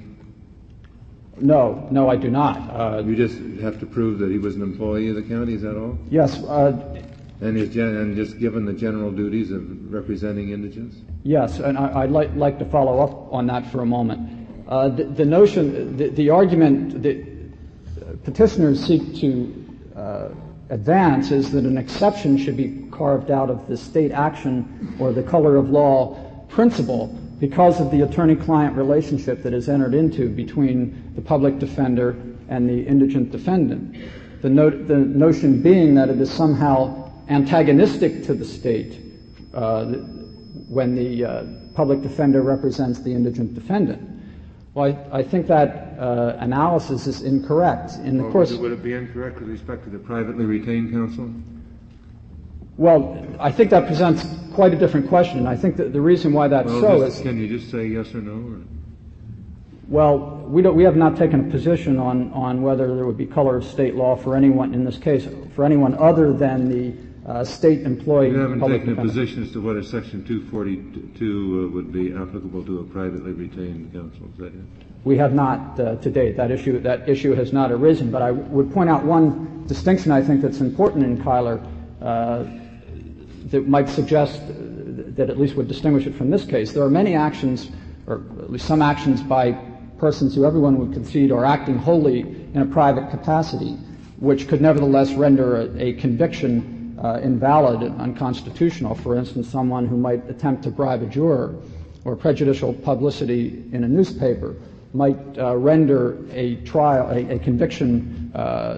No, no, I do not. Uh, you just have to prove that he was an employee of the county. Is that all? Yes. Uh, and is gen- and just given the general duties of representing indigents. Yes, and I, I'd like like to follow up on that for a moment. Uh, the, the notion, the, the argument that petitioners seek to uh, advance is that an exception should be carved out of the state action or the color of law principle because of the attorney-client relationship that is entered into between the public defender and the indigent defendant. The, no, the notion being that it is somehow antagonistic to the state uh, when the uh, public defender represents the indigent defendant. Well, I, I think that uh, analysis is incorrect. In the well, course, would it be incorrect with respect to the privately retained counsel? Well, I think that presents quite a different question. I think that the reason why that's well, so just, is... Can you just say yes or no? Or? Well, we, don't, we have not taken a position on, on whether there would be color of state law for anyone, in this case, for anyone other than the uh, state employee. You haven't public taken a defendant. position as to whether Section two forty-two uh, would be applicable to a privately retained counsel. Is that it? We have not uh, to date. That issue, that issue has not arisen. But I w- would point out one distinction I think that's important in Kyler uh, that might suggest uh, that at least would distinguish it from this case. There are many actions, or at least some actions by persons who everyone would concede are acting wholly in a private capacity, which could nevertheless render a, a conviction uh, invalid and unconstitutional. For instance, someone who might attempt to bribe a juror, or prejudicial publicity in a newspaper might uh, render a trial, a, a conviction uh,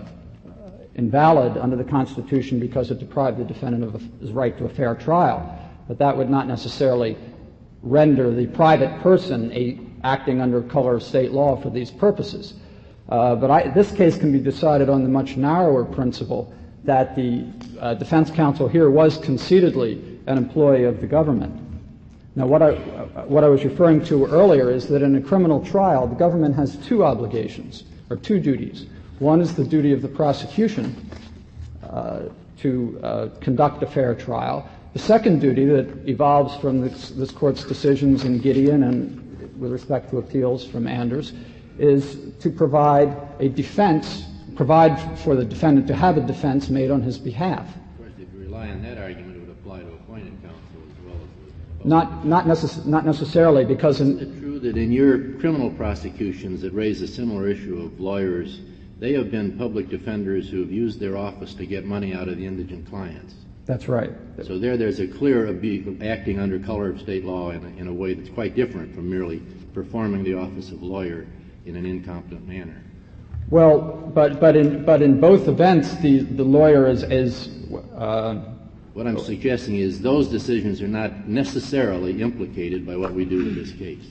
invalid under the Constitution because it deprived the defendant of a, his right to a fair trial. But that would not necessarily render the private person a acting under color of state law for these purposes. Uh, but I, this case can be decided on the much narrower principle that the uh, defense counsel here was conceitedly an employee of the government. Now, what I, uh, what I was referring to earlier is that in a criminal trial, the government has two obligations, or two duties. One is the duty of the prosecution uh, to uh, conduct a fair trial. The second duty that evolves from this, this Court's decisions in Gideon and with respect to appeals from Anders is to provide a defense, provide for the defendant to have a defense made on his behalf. Of course, if you rely on that argument, it would apply to appointed counsel as well as the Not, not, necess- not necessarily, because in... Is it true that in your criminal prosecutions that raise a similar issue of lawyers, they have been public defenders who have used their office to get money out of the indigent clients? That's right. So there, there's a clear abu- acting under color of state law in a, in a way that's quite different from merely performing the office of lawyer in an incompetent manner. Well, but but in but in both events, the, the lawyer is is. Uh, what I'm suggesting is those decisions are not necessarily implicated by what we do in this case.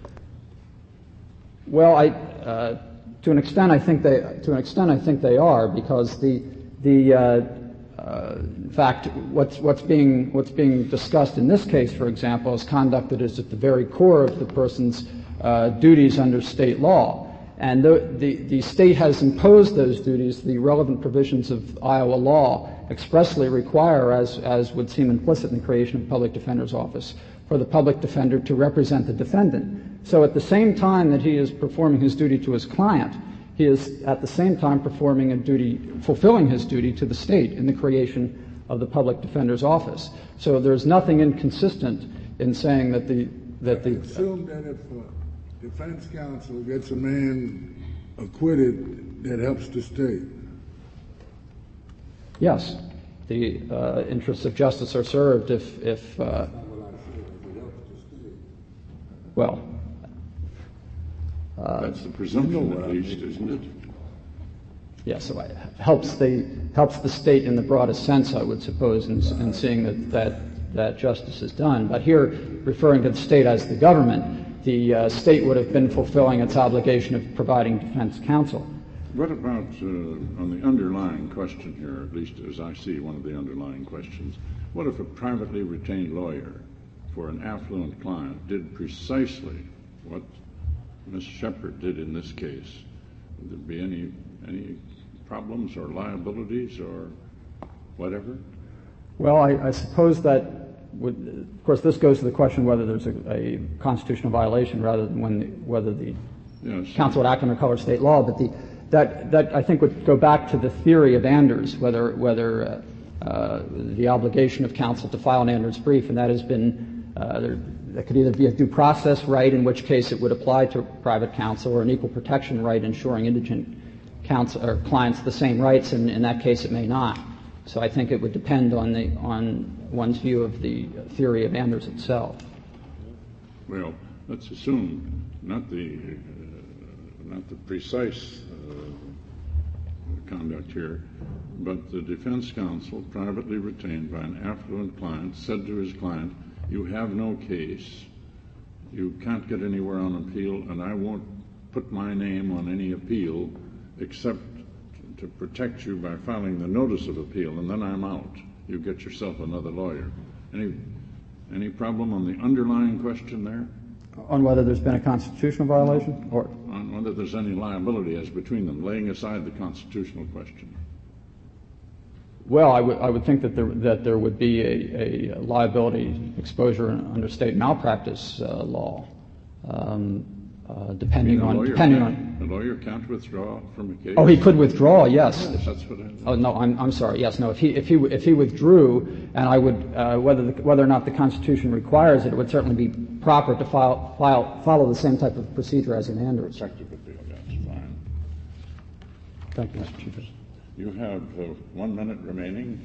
Well, I uh, to an extent I think they to an extent I think they are, because the the. Uh, Uh, in fact, what's, what's, being, what's being discussed in this case, for example, is conduct that is at the very core of the person's uh, duties under state law. And the, the, the state has imposed those duties. The relevant provisions of Iowa law expressly require, as, as would seem implicit in the creation of the public defender's office, for the public defender to represent the defendant. So at the same time that he is performing his duty to his client, he is at the same time performing a duty, fulfilling his duty to the state in the creation of the public defender's office. So there's nothing inconsistent in saying that the that the. Assume that if a defense counsel gets a man acquitted, that helps the state. Yes, the uh, interests of justice are served if if. Uh, well. Uh, That's the presumption, at least, isn't it? Yeah, so it helps the helps the state in the broadest sense, I would suppose, in, in seeing that, that that justice is done. But here, referring to the state as the government, the uh, state would have been fulfilling its obligation of providing defense counsel. What about uh, on the underlying question here, at least as I see one of the underlying questions, what if a privately retained lawyer for an affluent client did precisely what Miz Shepard did in this case? Would there be any any problems or liabilities or whatever? Well, I, I suppose that would, of course, this goes to the question whether there's a, a constitutional violation rather than when the, whether the yes. counsel would act under color of state law. But the that that I think would go back to the theory of Anders, whether whether uh, uh, the obligation of counsel to file an Anders brief, and that has been uh, there. That could either be a due process right, in which case it would apply to private counsel, or an equal protection right, ensuring indigent counsel or clients the same rights, and in that case it may not. So I think it would depend on the on one's view of the theory of Anders itself. Well, let's assume not the uh, not the precise uh, conduct here, but the defense counsel, privately retained by an affluent client, said to his client, "You have no case, you can't get anywhere on appeal, and I won't put my name on any appeal except to protect you by filing the notice of appeal, and then I'm out. you get yourself another lawyer. Any any problem on the underlying question there? On whether there's been a constitutional violation? Or on whether there's any liability as between them, laying aside the constitutional question. Well, I would I would think that there that there would be a, a liability exposure under state malpractice uh, law, um, uh, depending on depending on. A lawyer can't withdraw from a case. Oh, he could withdraw. Yes. Yes, that's what I. Oh no, I'm I'm sorry. Yes, no. If he if he if he withdrew, and I would uh, whether the, whether or not the Constitution requires it, it would certainly be proper to file, file follow the same type of procedure as in Anders. Protective appeal. That's fine. Thank you, Mister Chief Justice. You have uh, one minute remaining.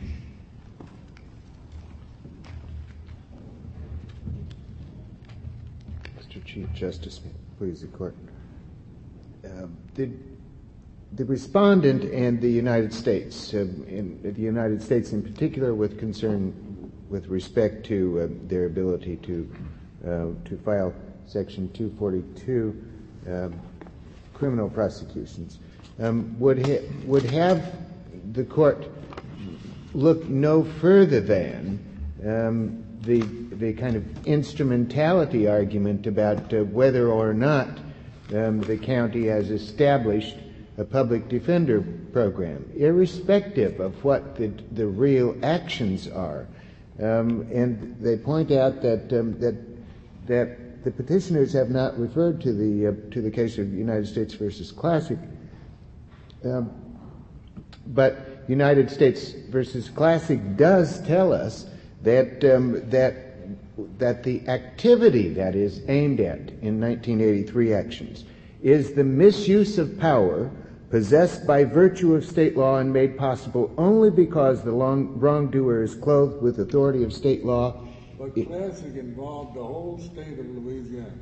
Mister Chief Justice, please, the court. Uh, the, the respondent and the United States, uh, in the United States in particular, with concern with respect to uh, their ability to uh, to file Section two forty-two uh, criminal prosecutions, um, would ha- would have the court look no further than um, the the kind of instrumentality argument about uh, whether or not um, the county has established a public defender program, irrespective of what the the real actions are. Um, and they point out that um, that that the petitioners have not referred to the uh, to the case of United States versus Classic. Um, But United States versus Classic does tell us that um, that that the activity that is aimed at in nineteen eighty-three actions is the misuse of power possessed by virtue of state law and made possible only because the long, wrongdoer is clothed with authority of state law. But Classic involved the whole state of Louisiana,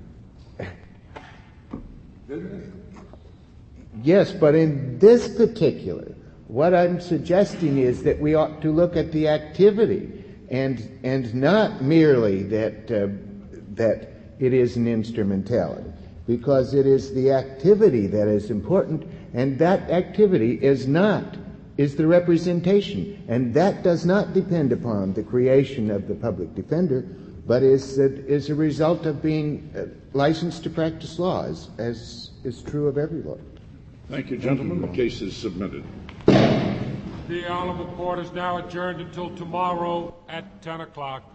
didn't it? Yes, but in this particular, what I'm suggesting is that we ought to look at the activity and and not merely that uh, that it is an instrumentality, because it is the activity that is important, and that activity is not is the representation, and that does not depend upon the creation of the public defender, but is uh, is a result of being uh, licensed to practice law, as, as is true of every lawyer. Thank you, gentlemen. The case is submitted. The Honorable Court is now adjourned until tomorrow at ten o'clock.